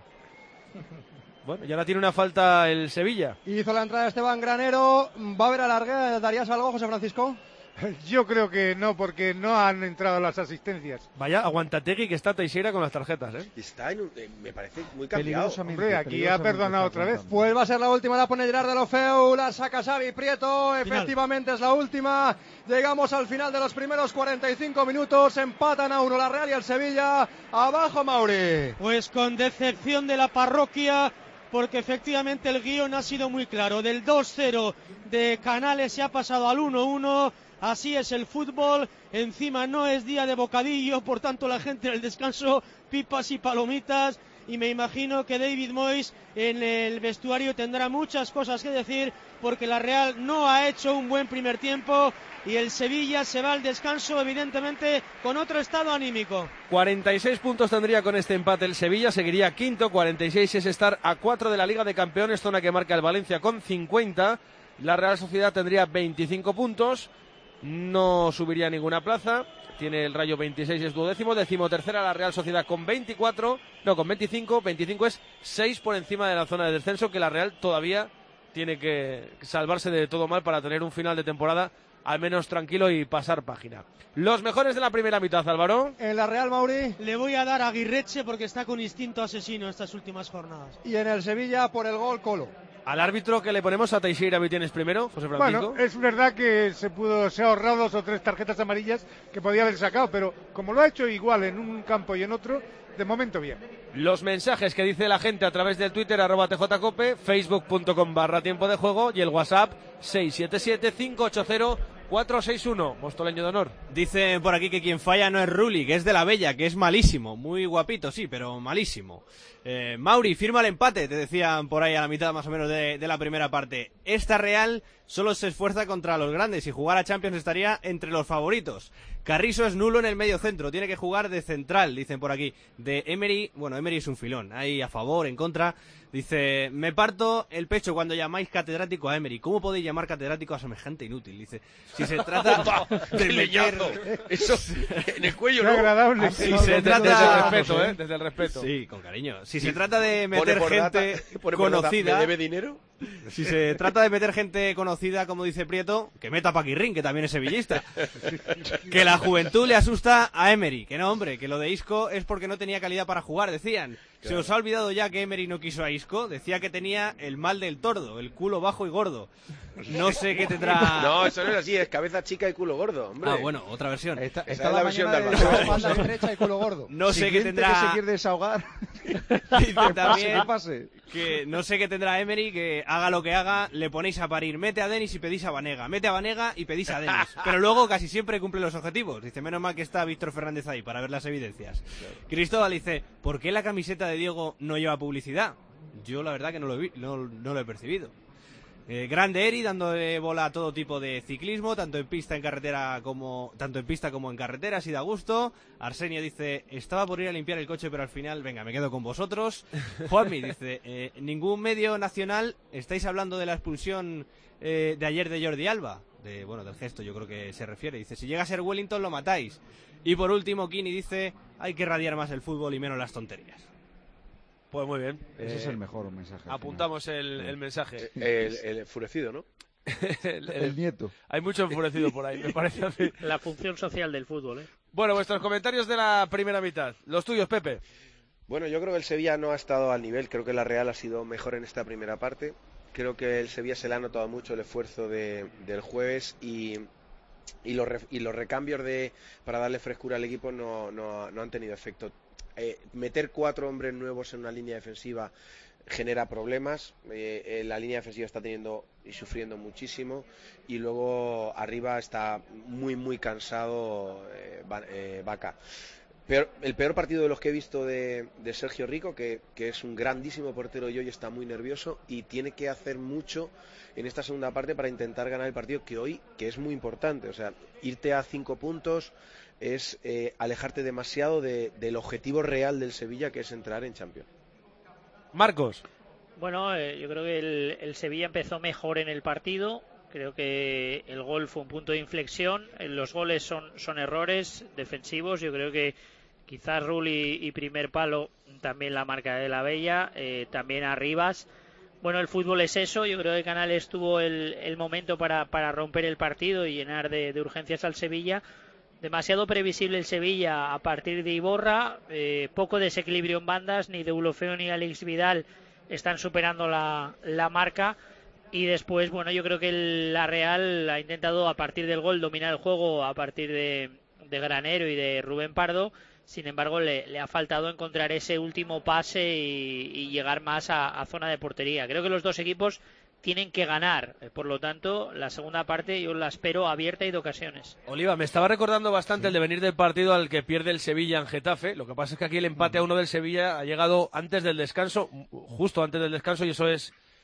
Speaker 3: Bueno, y ahora tiene una falta el Sevilla.
Speaker 4: Hizo la entrada Esteban Granero. ¿Va a haber alargue? ¿Darías algo, José Francisco?
Speaker 8: Yo creo que no, porque no han entrado las asistencias.
Speaker 3: Vaya, aguantategui que está Teixeira con las tarjetas, ¿eh?
Speaker 11: Está me parece muy cambiado.
Speaker 8: Hombre, aquí ha perdonado otra vez.
Speaker 4: Pues va a ser la última, la pone Gerard Deulofeu, la saca Xavi Prieto, efectivamente es la última. Llegamos al final de los primeros 45 minutos, empatan a 1 la Real y el Sevilla. Abajo Mauri.
Speaker 9: Pues con decepción de la parroquia, porque efectivamente el guión ha sido muy claro. Del 2-0 de Canales se ha pasado al 1-1. Así es el fútbol, encima no es día de bocadillo, por tanto la gente en el descanso, pipas y palomitas, y me imagino que David Moyes en el vestuario tendrá muchas cosas que decir, porque la Real no ha hecho un buen primer tiempo, y el Sevilla se va al descanso evidentemente con otro estado anímico.
Speaker 3: 46 puntos tendría con este empate el Sevilla, seguiría quinto, 46 es estar a 4 de la Liga de Campeones, zona que marca el Valencia con 50, la Real Sociedad tendría 25 puntos, no subiría ninguna plaza. Tiene el Rayo 26, es 12º. 13ª la Real Sociedad con 25. 25 es 6 por encima de la zona de descenso, que la Real todavía tiene que salvarse de todo mal para tener un final de temporada al menos tranquilo y pasar página. Los mejores de la primera mitad, Álvaro.
Speaker 4: En la Real, Mauri.
Speaker 9: Le voy a dar a Aguirreche porque está con instinto asesino estas últimas jornadas.
Speaker 4: Y en el Sevilla, por el gol, Colo.
Speaker 3: Al árbitro que le ponemos a Teixeira Vitienes primero, José Francisco.
Speaker 8: Bueno, es verdad que se ha ahorrado 2 o 3 tarjetas amarillas que podía haber sacado, pero como lo ha hecho igual en un campo y en otro, de momento bien.
Speaker 3: Los mensajes que dice la gente a través del Twitter @tjcope, facebook.com/tiempo de juego y el WhatsApp 677-580-461. Mostoleño de honor.
Speaker 10: Dicen por aquí que quien falla no es Rulli, que es de la Bella, que es malísimo. Muy guapito, sí, pero malísimo. Mauri, firma el empate, te decían por ahí a la mitad más o menos de la primera parte. Esta Real solo se esfuerza contra los grandes y jugar a Champions estaría entre los favoritos. Carrizo es nulo en el medio centro, tiene que jugar de central, dicen por aquí. De Emery, bueno, Emery es un filón, ahí a favor, en contra. Dice, me parto el pecho cuando llamáis catedrático a Emery. ¿Cómo podéis llamar catedrático a semejante inútil? Dice, si se trata de meter...
Speaker 11: Eso, en el cuello,
Speaker 8: Qué
Speaker 11: ¿no?
Speaker 8: agradable.
Speaker 3: Si se trata... Desde el respeto.
Speaker 10: Sí, con cariño. Si se trata de meter gente conocida...
Speaker 11: ¿Me debe dinero?
Speaker 10: Si se trata de meter gente conocida, como dice Prieto, que meta a Paquirrín, que también es sevillista. Que la juventud le asusta a Emery. Que no, hombre, que lo de Isco es porque no tenía calidad para jugar, decían. Claro. ¿Se os ha olvidado ya que Emery no quiso a Isco? Decía que tenía el mal del tordo, el culo bajo y gordo. No sé qué tendrá...
Speaker 11: No, eso no es así, es cabeza chica y culo gordo, hombre.
Speaker 10: Ah, bueno, otra versión.
Speaker 11: Esta es la versión de Álvaro.
Speaker 4: Espalda estrecha y culo gordo.
Speaker 10: No sé qué tendrá...
Speaker 12: que se quiere desahogar.
Speaker 10: Dice también
Speaker 12: que pase.
Speaker 10: Que no sé qué tendrá Emery, que haga lo que haga, le ponéis a parir. Mete a Denis y pedís a Vanega. Mete a Vanega y pedís a Denis. Pero luego casi siempre cumple los objetivos. Dice, menos mal que está Víctor Fernández ahí para ver las evidencias. Claro. Cristóbal dice, ¿por qué la camiseta de Diego no lleva publicidad? Yo la verdad que no lo he percibido. Grande Eri dándole bola a todo tipo de ciclismo, tanto en pista como en carretera, así da gusto. Arsenio dice, estaba por ir a limpiar el coche, pero al final, venga, me quedo con vosotros. Juanmi dice, ningún medio nacional estáis hablando de la expulsión de ayer de Jordi Alba. Del gesto yo creo que se refiere. Dice, si llega a ser Wellington lo matáis. Y por último Kini dice, hay que radiar más el fútbol y menos las tonterías.
Speaker 3: Pues muy bien.
Speaker 12: Ese es el mejor mensaje.
Speaker 3: Apuntamos el mensaje.
Speaker 11: El enfurecido, ¿no?
Speaker 12: el nieto.
Speaker 3: Hay mucho enfurecido por ahí, me parece a mí.
Speaker 20: La función social del fútbol, ¿eh?
Speaker 3: Bueno, vuestros comentarios de la primera mitad. Los tuyos, Pepe.
Speaker 11: Bueno, yo creo que el Sevilla no ha estado al nivel. Creo que la Real ha sido mejor en esta primera parte. Creo que el Sevilla se le ha notado mucho el esfuerzo del jueves y los recambios para darle frescura al equipo no han tenido efecto. Meter 4 hombres nuevos en una línea defensiva genera problemas. La línea defensiva está teniendo y sufriendo muchísimo, y luego arriba está muy cansado Vaca. El peor partido de los que he visto de Sergio Rico, que es un grandísimo portero, y hoy está muy nervioso y tiene que hacer mucho en esta segunda parte para intentar ganar el partido que es muy importante. O sea, irte a 5 puntos es alejarte demasiado del objetivo real del Sevilla, que es entrar en Champions.
Speaker 3: Marcos.
Speaker 20: Bueno, yo creo que el Sevilla empezó mejor en el partido. Creo que el gol fue un punto de inflexión. Los goles son errores defensivos. Yo creo que quizás Rulli y primer palo, también la marca de la Bella, también Arribas. Bueno, el fútbol es eso. Yo creo que Canales tuvo el momento para romper el partido y llenar de urgencias al Sevilla. Demasiado previsible el Sevilla a partir de Iborra. Poco desequilibrio en bandas. Ni Deulofeu ni Alex Vidal están superando la marca. Y después, bueno, yo creo que la Real ha intentado a partir del gol dominar el juego a partir de Granero y de Rubén Pardo. Sin embargo, le ha faltado encontrar ese último pase y llegar más a zona de portería. Creo que los dos equipos tienen que ganar. Por lo tanto, la segunda parte yo la espero abierta y de ocasiones.
Speaker 3: Oliva, me estaba recordando bastante el devenir del partido al que pierde el Sevilla en Getafe. Lo que pasa es que aquí el empate a 1 del Sevilla ha llegado antes del descanso, justo antes del descanso, y eso es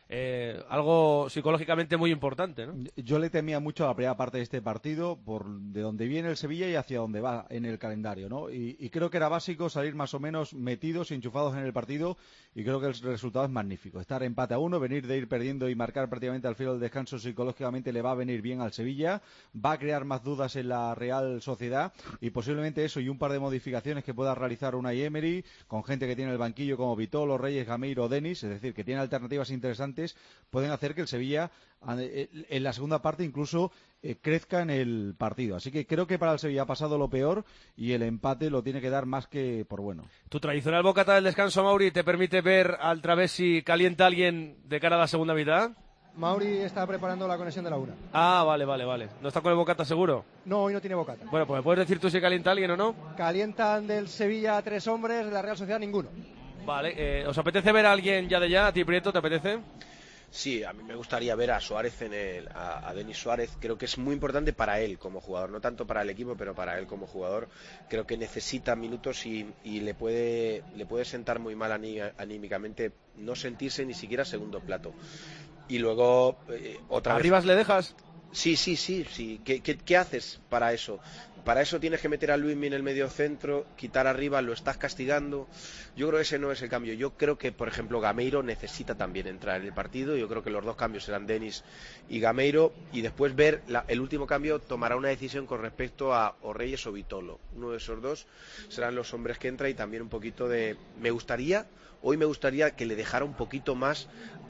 Speaker 3: algo psicológicamente muy importante, ¿no?
Speaker 12: Yo le temía mucho a la primera parte de este partido por de dónde viene el Sevilla y hacia dónde va en el calendario, ¿no? Y creo que era básico salir más o menos metidos y enchufados en el partido, y creo que el resultado es magnífico. Estar empate a 1, venir de ir perdiendo y marcar prácticamente al filo del descanso psicológicamente le va a venir bien al Sevilla, va a crear más dudas en la Real Sociedad, y posiblemente eso y un par de modificaciones que pueda realizar Unai Emery con gente que tiene el banquillo como Vitolo, Reyes, Gameiro, Denis, es decir, que tiene alternativas interesantes, pueden hacer que el Sevilla en la segunda parte incluso crezca en el partido. Así que creo que para el Sevilla ha pasado lo peor y el empate lo tiene que dar más que por bueno.
Speaker 3: Tu tradicional bocata del descanso, Mauri, ¿te permite ver al través si calienta alguien de cara a la segunda mitad?
Speaker 4: Mauri está preparando la conexión de la 1.
Speaker 3: Ah, vale. ¿No está con el bocata seguro?
Speaker 4: No, hoy no tiene bocata.
Speaker 3: Bueno, pues ¿me puedes decir tú si calienta alguien o no?
Speaker 4: Calientan del Sevilla 3 hombres, de la Real Sociedad ninguno.
Speaker 3: Vale, ¿os apetece ver a alguien ya de ya? ¿A ti, Prieto, te apetece?
Speaker 11: Sí, a mí me gustaría ver a Suárez a Denis Suárez. Creo que es muy importante para él como jugador, no tanto para el equipo, pero para él como jugador. Creo que necesita minutos y le puede sentar muy mal anímicamente no sentirse ni siquiera segundo plato. Y luego otra vez.
Speaker 3: ¿Arribas le dejas?
Speaker 11: Sí. ¿Qué haces para eso? Para eso tienes que meter a Luismi en el medio centro, quitar arriba, lo estás castigando. Yo creo que ese no es el cambio. Yo creo que, por ejemplo, Gameiro necesita también entrar en el partido. Yo creo que los dos cambios serán Denis y Gameiro. Y después ver el último cambio, tomará una decisión con respecto a o Reyes o Vitolo. Uno de esos dos serán los hombres que entra, y también un poquito de... Hoy me gustaría que le dejara un poquito más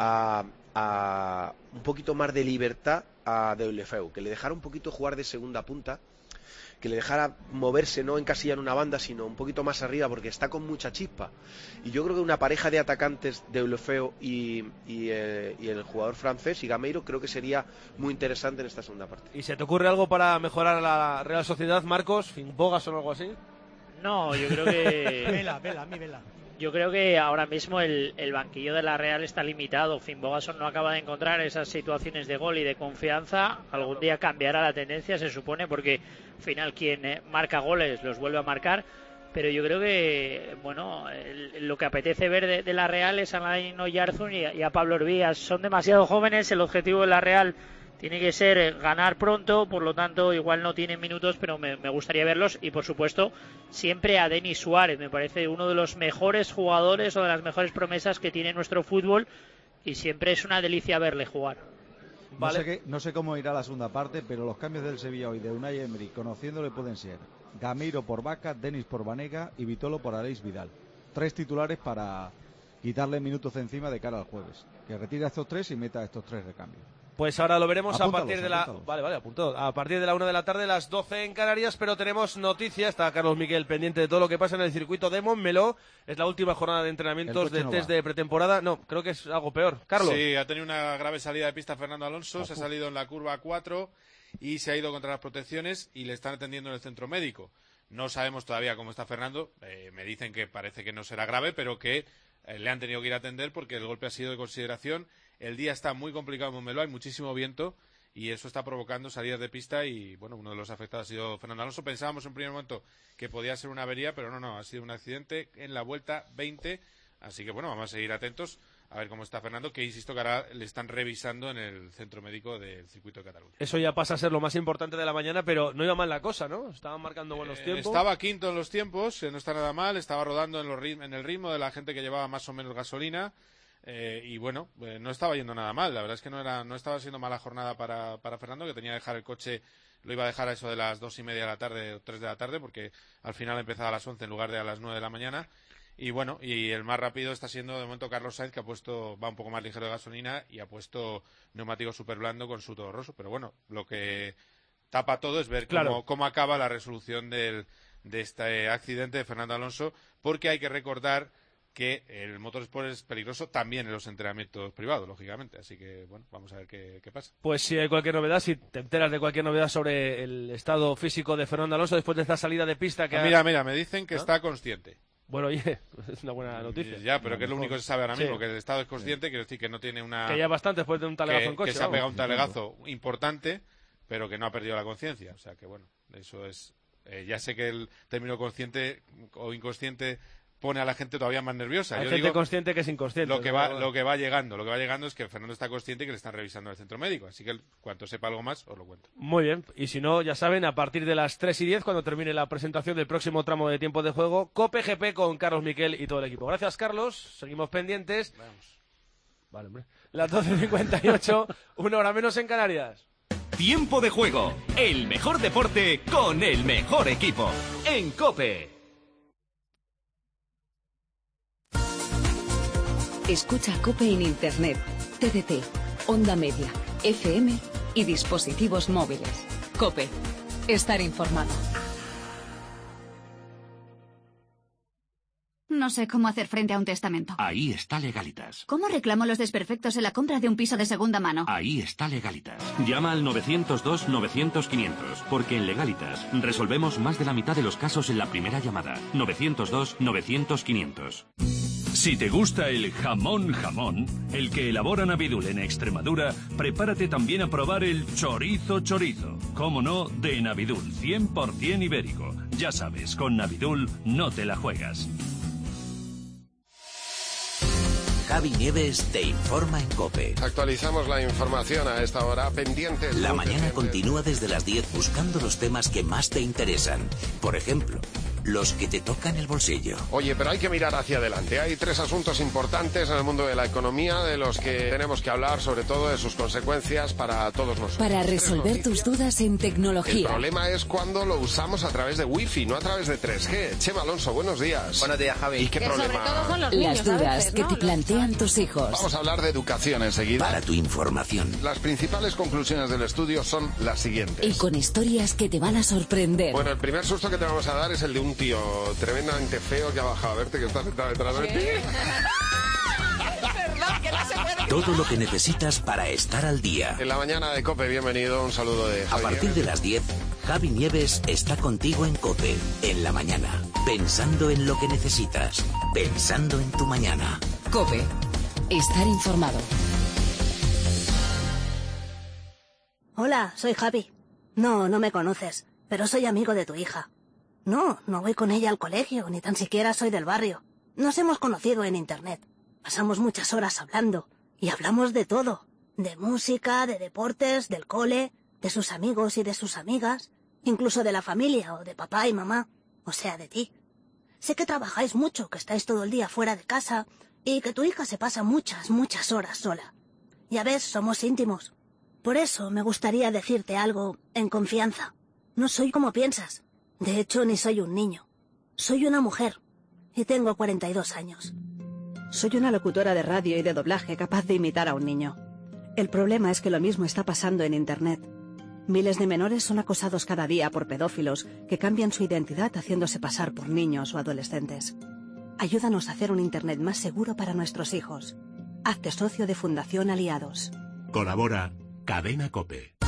Speaker 11: un poquito más de libertad a Deulofeu, que le dejara un poquito jugar de segunda punta, que le dejara moverse, no encasillar en una banda, sino un poquito más arriba, porque está con mucha chispa. Y yo creo que una pareja de atacantes, Deulofeu y el jugador francés y Gameiro, creo que sería muy interesante en esta segunda parte.
Speaker 3: ¿Y se te ocurre algo para mejorar a la Real Sociedad, Marcos? ¿Bogas o algo así?
Speaker 20: No, yo creo que...
Speaker 9: Vela.
Speaker 20: Yo creo que ahora mismo el banquillo de la Real está limitado. Finn Bogason no acaba de encontrar esas situaciones de gol y de confianza. Algún día cambiará la tendencia, se supone, porque al final quien marca goles los vuelve a marcar. Pero yo creo que, bueno, lo que apetece ver de la Real es a Alain Oyarzún y a Pablo Orbías. Son demasiado jóvenes, el objetivo de la Real tiene que ser ganar pronto, por lo tanto igual no tienen minutos, pero me gustaría verlos. Y por supuesto siempre a Denis Suárez, me parece uno de los mejores jugadores o de las mejores promesas que tiene nuestro fútbol, y siempre es una delicia verle jugar.
Speaker 12: Vale. No sé cómo irá la segunda parte, pero los cambios del Sevilla hoy de Unai Emery, conociéndole, pueden ser Gameiro por Vaca, Denis por Banega y Vitolo por Aleix Vidal. 3 titulares para quitarle minutos de encima de cara al jueves. Que retire a estos 3 y meta a estos 3 de cambio.
Speaker 3: Pues ahora lo veremos
Speaker 12: Apúntalos,
Speaker 3: a partir de la... Vale, apuntado. A partir de la 1 de la tarde, las 12 en Canarias, pero tenemos noticias. Está Carlos Miguel pendiente de todo lo que pasa en el circuito de Montmeló. Es la última jornada de entrenamientos de test de pretemporada. No, creo que es algo peor. Carlos.
Speaker 2: Sí, ha tenido una grave salida de pista Fernando Alonso. Se ha salido en la curva 4 y se ha ido contra las protecciones y le están atendiendo en el centro médico. No sabemos todavía cómo está Fernando. Me dicen que parece que no será grave, pero que le han tenido que ir a atender porque el golpe ha sido de consideración. El día está muy complicado en Montmeló, hay muchísimo viento y eso está provocando salidas de pista y, bueno, uno de los afectados ha sido Fernando Alonso. Pensábamos en primer momento que podía ser una avería, pero no, ha sido un accidente en la vuelta 20, así que, bueno, vamos a seguir atentos a ver cómo está Fernando, que insisto que ahora le están revisando en el centro médico del circuito de Cataluña.
Speaker 3: Eso ya pasa a ser lo más importante de la mañana, pero no iba mal la cosa, ¿no? Estaban marcando buenos tiempos.
Speaker 2: Estaba quinto en los tiempos, no está nada mal, estaba rodando en el ritmo de la gente que llevaba más o menos gasolina. Y bueno, no estaba yendo nada mal. La verdad es que no estaba siendo mala jornada para Fernando, que tenía que dejar el coche, lo iba a dejar a eso de las 2:30 de la tarde o 3 de la tarde, porque al final empezaba a las 11 en lugar de a las 9 de la mañana. Y bueno, y el más rápido está siendo de momento Carlos Sainz, que va un poco más ligero de gasolina y ha puesto neumático súper blando con su todo roso. Pero bueno, lo que tapa todo es ver cómo acaba la resolución de este accidente de Fernando Alonso, porque hay que recordar que el motorsport es peligroso también en los entrenamientos privados, lógicamente. Así que, bueno, vamos a ver qué pasa.
Speaker 3: Pues si hay cualquier novedad, si te enteras de cualquier novedad sobre el estado físico de Fernando Alonso después de esta salida de pista que
Speaker 2: Mira, me dicen que está consciente.
Speaker 3: Bueno, oye, es una buena noticia.
Speaker 2: Ya, pero que es lo único que se sabe ahora mismo, que el estado es consciente, quiero decir que no tiene una...
Speaker 3: Que ya bastante después de un talegazo en coche.
Speaker 2: Que se ha pegado un talegazo importante, pero que no ha perdido la conciencia. O sea que, bueno, eso es... ya sé que el término consciente o inconsciente pone a la gente todavía más nerviosa.
Speaker 3: Hay
Speaker 2: Yo
Speaker 3: gente
Speaker 2: digo,
Speaker 3: consciente que es inconsciente.
Speaker 2: lo que va llegando es que Fernando está consciente y que le están revisando en el centro médico. Así que cuando sepa algo más, os lo cuento.
Speaker 3: Muy bien, y si no, ya saben, a partir de las 3:10, cuando termine la presentación del próximo tramo de tiempo de juego, COPE GP con Carlos Miquel y todo el equipo. Gracias, Carlos, seguimos pendientes. Vale, hombre. Las 12:58, 1 hora menos en Canarias.
Speaker 5: Tiempo de juego, el mejor deporte con el mejor equipo, en COPE.
Speaker 13: Escucha COPE en Internet, TDT, Onda Media, FM y dispositivos móviles. COPE. Estar informado.
Speaker 6: No sé cómo hacer frente a un testamento.
Speaker 23: Ahí está Legalitas.
Speaker 6: ¿Cómo reclamo los desperfectos en la compra de un piso de segunda mano?
Speaker 23: Ahí está Legalitas. Llama al 902-900-500, porque en Legalitas resolvemos más de la mitad de los casos en la primera llamada. 902-900-500.
Speaker 24: Si te gusta el jamón, el que elabora Navidul en Extremadura, prepárate también a probar el chorizo. Cómo no, de Navidul, 100% ibérico. Ya sabes, con Navidul no te la juegas.
Speaker 1: Javi Nieves te informa en COPE.
Speaker 25: Actualizamos la información a esta hora, pendientes.
Speaker 1: La mañana continúa desde las 10 buscando los temas que más te interesan. Por ejemplo, los que te tocan el bolsillo.
Speaker 25: Oye, pero hay que mirar hacia adelante. Hay 3 asuntos importantes en el mundo de la economía de los que tenemos que hablar, sobre todo de sus consecuencias para todos nosotros.
Speaker 13: Para resolver tus dudas en tecnología.
Speaker 25: El problema es cuando lo usamos a través de Wi-Fi, no a través de 3G. Chema Alonso, buenos días.
Speaker 26: Buenos días, Javi.
Speaker 25: ¿Y qué problema?
Speaker 6: Sobre todo son los niños,
Speaker 13: Las dudas
Speaker 6: a veces,
Speaker 13: que
Speaker 6: ¿no?
Speaker 13: te plantean tus hijos.
Speaker 25: Vamos a hablar de educación enseguida.
Speaker 1: Para tu información.
Speaker 25: Las principales conclusiones del estudio son las siguientes.
Speaker 13: Y con historias que te van a sorprender.
Speaker 25: Bueno, el primer susto que te vamos a dar es el de un tío tremendamente feo que ha bajado a verte, que está sentado detrás de ti.
Speaker 1: Todo lo que necesitas para estar al día.
Speaker 25: En la mañana de COPE, bienvenido, un saludo de Javi.
Speaker 1: A partir de las 10, Javi Nieves está contigo en COPE, en la mañana, pensando en lo que necesitas, pensando en tu mañana.
Speaker 13: COPE. Estar informado.
Speaker 27: Hola, soy Javi. No me conoces, pero soy amigo de tu hija. No voy con ella al colegio, ni tan siquiera soy del barrio. Nos hemos conocido en Internet. Pasamos muchas horas hablando, y hablamos de todo. De música, de deportes, del cole, de sus amigos y de sus amigas, incluso de la familia o de papá y mamá, o sea, de ti. Sé que trabajáis mucho, que estáis todo el día fuera de casa, y que tu hija se pasa muchas horas sola. Ya ves, somos íntimos. Por eso me gustaría decirte algo en confianza. No soy como piensas. De hecho, ni soy un niño. Soy una mujer. Y tengo 42 años. Soy una locutora de radio y de doblaje capaz de imitar a un niño. El problema es que lo mismo está pasando en Internet. Miles de menores son acosados cada día por pedófilos que cambian su identidad haciéndose pasar por niños o adolescentes. Ayúdanos a hacer un Internet más seguro para nuestros hijos. Hazte socio de Fundación Aliados.
Speaker 28: Colabora Cadena COPE.